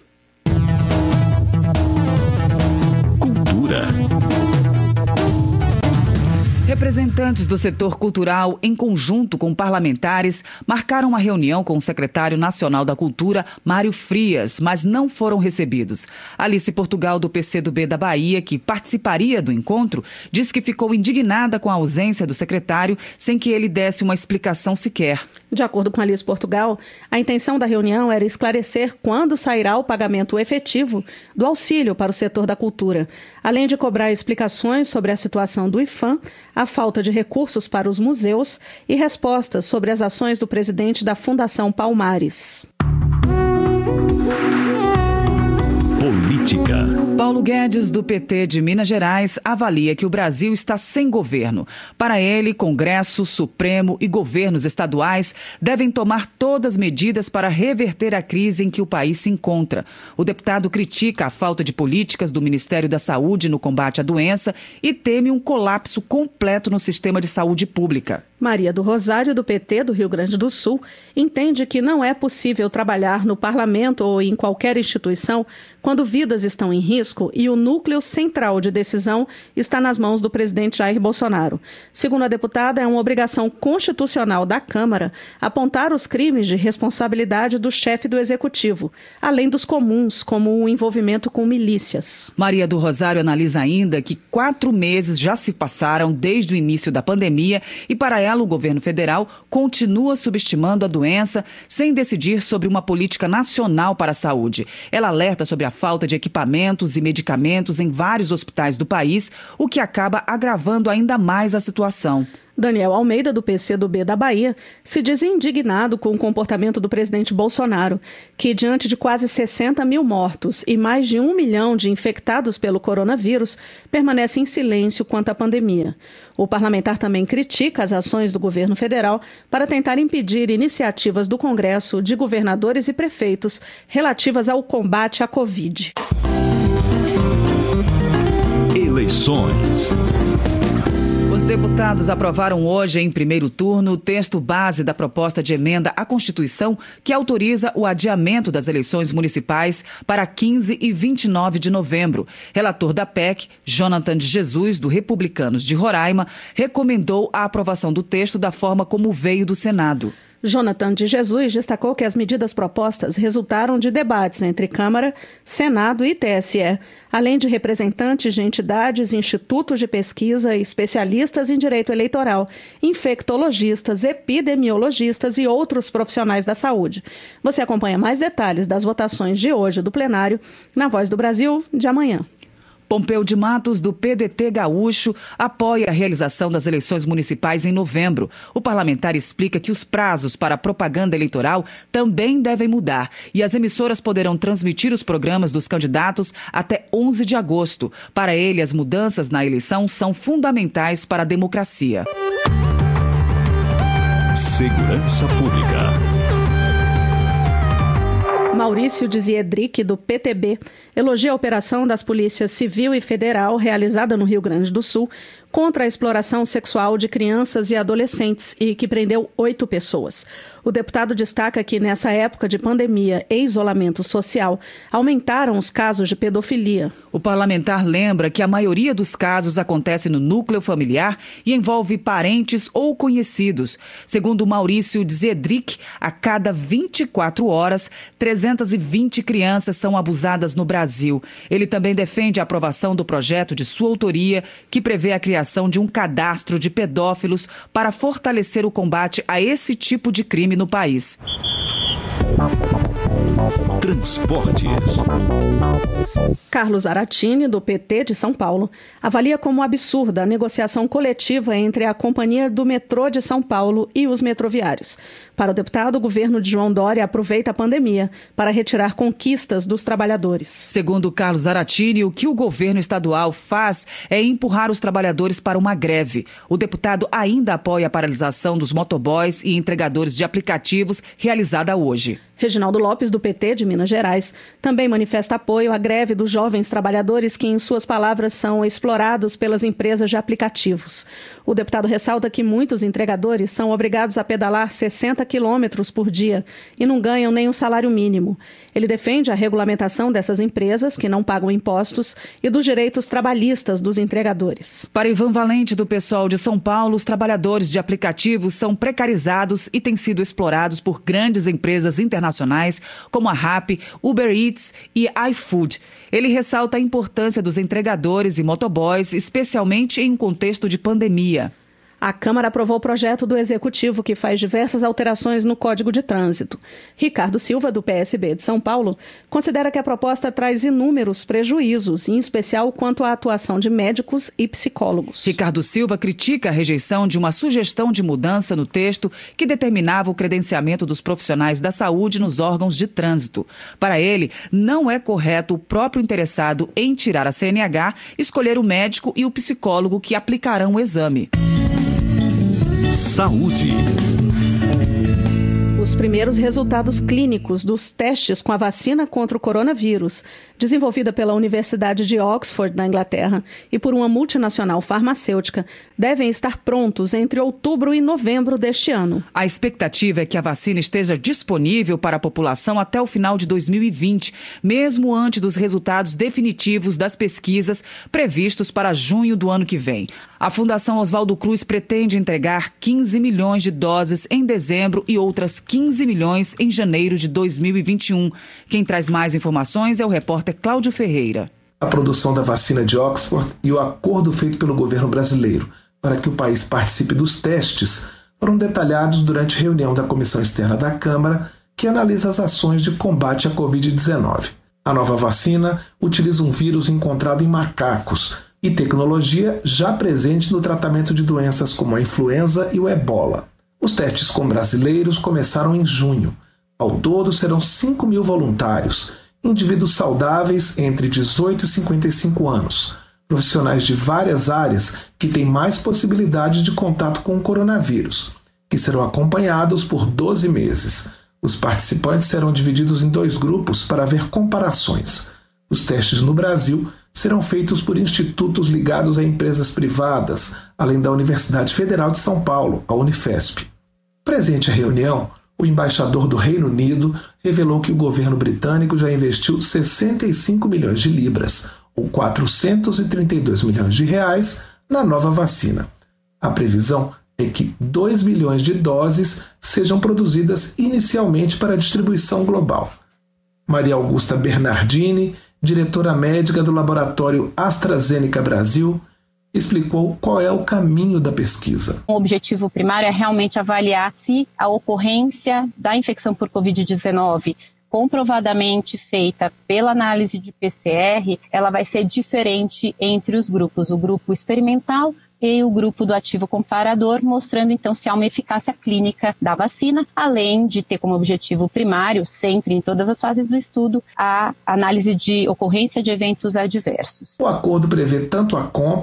Cultura. Representantes do setor cultural, em conjunto com parlamentares, marcaram uma reunião com o secretário nacional da Cultura, Mário Frias, mas não foram recebidos. Alice Portugal, do P C do B da Bahia, que participaria do encontro, disse que ficou indignada com a ausência do secretário, sem que ele desse uma explicação sequer. De acordo com Alice Portugal, a intenção da reunião era esclarecer quando sairá o pagamento efetivo do auxílio para o setor da cultura, além de cobrar explicações sobre a situação do I F A M, a falta de recursos para os museus e respostas sobre as ações do presidente da Fundação Palmares. Política. Paulo Guedes, do P T de Minas Gerais, avalia que o Brasil está sem governo. Para ele, Congresso, Supremo e governos estaduais devem tomar todas as medidas para reverter a crise em que o país se encontra. O deputado critica a falta de políticas do Ministério da Saúde no combate à doença e teme um colapso completo no sistema de saúde pública. Maria do Rosário, do P T do Rio Grande do Sul, entende que não é possível trabalhar no parlamento ou em qualquer instituição quando vidas estão em risco e o núcleo central de decisão está nas mãos do presidente Jair Bolsonaro. Segundo a deputada, é uma obrigação constitucional da Câmara apontar os crimes de responsabilidade do chefe do Executivo, além dos comuns, como o envolvimento com milícias. Maria do Rosário analisa ainda que quatro meses já se passaram desde o início da pandemia e, para ela, o governo federal continua subestimando a doença sem decidir sobre uma política nacional para a saúde. Ela alerta sobre a falta de equipamentos e medicamentos em vários hospitais do país, o que acaba agravando ainda mais a situação. Daniel Almeida, do P C do B da Bahia, se diz indignado com o comportamento do presidente Bolsonaro, que, diante de quase sessenta mil mortos e mais de um milhão de infectados pelo coronavírus, permanece em silêncio quanto à pandemia. O parlamentar também critica as ações do governo federal para tentar impedir iniciativas do Congresso, de governadores e prefeitos relativas ao combate à Covid. Eleições. Os deputados aprovaram hoje, em primeiro turno, o texto base da proposta de emenda à Constituição que autoriza o adiamento das eleições municipais para quinze e vinte e nove de novembro. Relator da P E C, Jonathan de Jesus, do Republicanos de Roraima, recomendou a aprovação do texto da forma como veio do Senado. Jonathan de Jesus destacou que as medidas propostas resultaram de debates entre Câmara, Senado e T S E, além de representantes de entidades, institutos de pesquisa, especialistas em direito eleitoral, infectologistas, epidemiologistas e outros profissionais da saúde. Você acompanha mais detalhes das votações de hoje do plenário na Voz do Brasil de amanhã. Pompeu de Matos, do P D T gaúcho, apoia a realização das eleições municipais em novembro. O parlamentar explica que os prazos para a propaganda eleitoral também devem mudar e as emissoras poderão transmitir os programas dos candidatos até onze de agosto. Para ele, as mudanças na eleição são fundamentais para a democracia. Segurança Pública. Maurício de Ziedrick, do P T B, elogia a operação das polícias civil e federal realizada no Rio Grande do Sul contra a exploração sexual de crianças e adolescentes e que prendeu oito pessoas. O deputado destaca que, nessa época de pandemia e isolamento social, aumentaram os casos de pedofilia. O parlamentar lembra que a maioria dos casos acontece no núcleo familiar e envolve parentes ou conhecidos. Segundo Maurício de Ziedrick, a cada vinte e quatro horas, trezentas e vinte crianças são abusadas no Brasil. Ele também defende a aprovação do projeto de sua autoria, que prevê a criação de um cadastro de pedófilos para fortalecer o combate a esse tipo de crime no país. Transportes. Carlos Aratini, do P T de São Paulo, avalia como absurda a negociação coletiva entre a Companhia do Metrô de São Paulo e os metroviários. Para o deputado, o governo de João Dória aproveita a pandemia para retirar conquistas dos trabalhadores. Segundo Carlos Aratini, o que o governo estadual faz é empurrar os trabalhadores para uma greve. O deputado ainda apoia a paralisação dos motoboys e entregadores de aplicativos realizada hoje. Reginaldo Lopes, do P T de Minas Gerais, também manifesta apoio à greve dos jovens trabalhadores que, em suas palavras, são explorados pelas empresas de aplicativos. O deputado ressalta que muitos entregadores são obrigados a pedalar sessenta quilômetros por dia e não ganham nem o salário mínimo. Ele defende a regulamentação dessas empresas, que não pagam impostos, e dos direitos trabalhistas dos entregadores. Para Ivan Valente, do PSOL de São Paulo, os trabalhadores de aplicativos são precarizados e têm sido explorados por grandes empresas internacionais como a Rappi, Uber Eats e iFood. Ele ressalta a importância dos entregadores e motoboys, especialmente em um contexto de pandemia. A Câmara aprovou o projeto do Executivo que faz diversas alterações no Código de Trânsito. Ricardo Silva, do P S B de São Paulo, considera que a proposta traz inúmeros prejuízos, em especial quanto à atuação de médicos e psicólogos. Ricardo Silva critica a rejeição de uma sugestão de mudança no texto que determinava o credenciamento dos profissionais da saúde nos órgãos de trânsito. Para ele, não é correto o próprio interessado em tirar a C N H escolher o médico e o psicólogo que aplicarão o exame. Saúde. Os primeiros resultados clínicos dos testes com a vacina contra o coronavírus, desenvolvida pela Universidade de Oxford, na Inglaterra, e por uma multinacional farmacêutica, devem estar prontos entre outubro e novembro deste ano. A expectativa é que a vacina esteja disponível para a população até o final de dois mil e vinte, mesmo antes dos resultados definitivos das pesquisas previstos para junho do ano que vem. A Fundação Oswaldo Cruz pretende entregar quinze milhões de doses em dezembro e outras quinze milhões em janeiro de dois mil e vinte e um. Quem traz mais informações é o repórter Cláudio Ferreira. A produção da vacina de Oxford e o acordo feito pelo governo brasileiro para que o país participe dos testes foram detalhados durante reunião da Comissão Externa da Câmara, que analisa as ações de combate à covid dezenove. A nova vacina utiliza um vírus encontrado em macacos e tecnologia já presente no tratamento de doenças como a influenza e o ebola. Os testes com brasileiros começaram em junho. Ao todo, serão cinco mil voluntários, indivíduos saudáveis entre dezoito e cinquenta e cinco anos, profissionais de várias áreas que têm mais possibilidade de contato com o coronavírus, que serão acompanhados por doze meses. Os participantes serão divididos em dois grupos para ver comparações. Os testes no Brasil serão feitos por institutos ligados a empresas privadas, além da Universidade Federal de São Paulo, a Unifesp. Presente à reunião, o embaixador do Reino Unido revelou que o governo britânico já investiu sessenta e cinco milhões de libras, ou quatrocentos e trinta e dois milhões de reais, na nova vacina. A previsão é que dois milhões de doses sejam produzidas inicialmente para distribuição global. Maria Augusta Bernardini, diretora médica do laboratório AstraZeneca Brasil, explicou qual é o caminho da pesquisa. O objetivo primário é realmente avaliar se a ocorrência da infecção por covid dezenove comprovadamente feita pela análise de P C R, ela vai ser diferente entre os grupos, o grupo experimental e o grupo do ativo comparador, mostrando então se há uma eficácia clínica da vacina, além de ter como objetivo primário, sempre em todas as fases do estudo, a análise de ocorrência de eventos adversos. O acordo prevê tanto a compra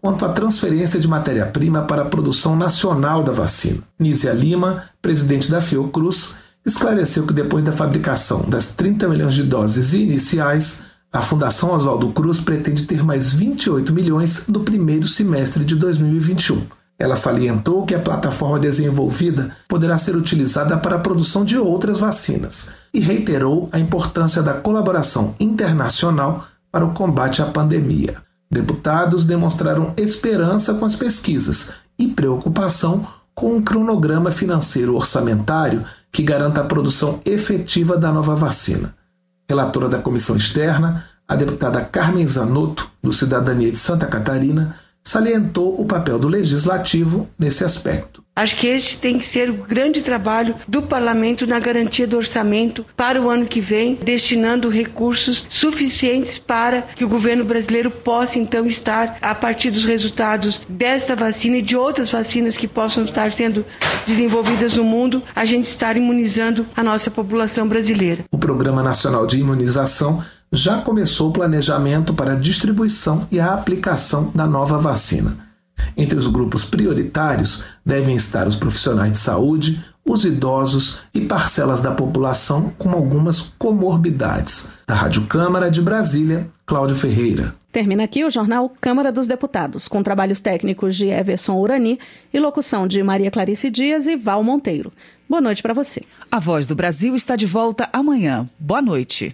quanto à transferência de matéria-prima para a produção nacional da vacina. Nízia Lima, presidente da Fiocruz, esclareceu que depois da fabricação das trinta milhões de doses iniciais, a Fundação Oswaldo Cruz pretende ter mais vinte e oito milhões no primeiro semestre de dois mil e vinte e um. Ela salientou que a plataforma desenvolvida poderá ser utilizada para a produção de outras vacinas e reiterou a importância da colaboração internacional para o combate à pandemia. Deputados demonstraram esperança com as pesquisas e preocupação com um cronograma financeiro orçamentário que garanta a produção efetiva da nova vacina. Relatora da comissão externa, a deputada Carmen Zanotto, do Cidadania de Santa Catarina, salientou o papel do Legislativo nesse aspecto. Acho que esse tem que ser o grande trabalho do Parlamento na garantia do orçamento para o ano que vem, destinando recursos suficientes para que o governo brasileiro possa então estar, a partir dos resultados desta vacina e de outras vacinas que possam estar sendo desenvolvidas no mundo, a gente estar imunizando a nossa população brasileira. O Programa Nacional de Imunização já começou o planejamento para a distribuição e a aplicação da nova vacina. Entre os grupos prioritários devem estar os profissionais de saúde, os idosos e parcelas da população com algumas comorbidades. Da Rádio Câmara de Brasília, Cláudio Ferreira. Termina aqui o jornal Câmara dos Deputados, com trabalhos técnicos de Everson Urani e locução de Maria Clarice Dias e Val Monteiro. Boa noite para você. A Voz do Brasil está de volta amanhã. Boa noite.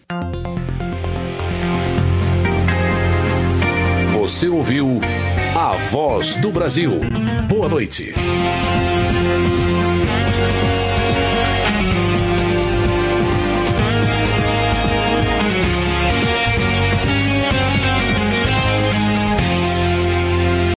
Você ouviu A Voz do Brasil. Boa noite.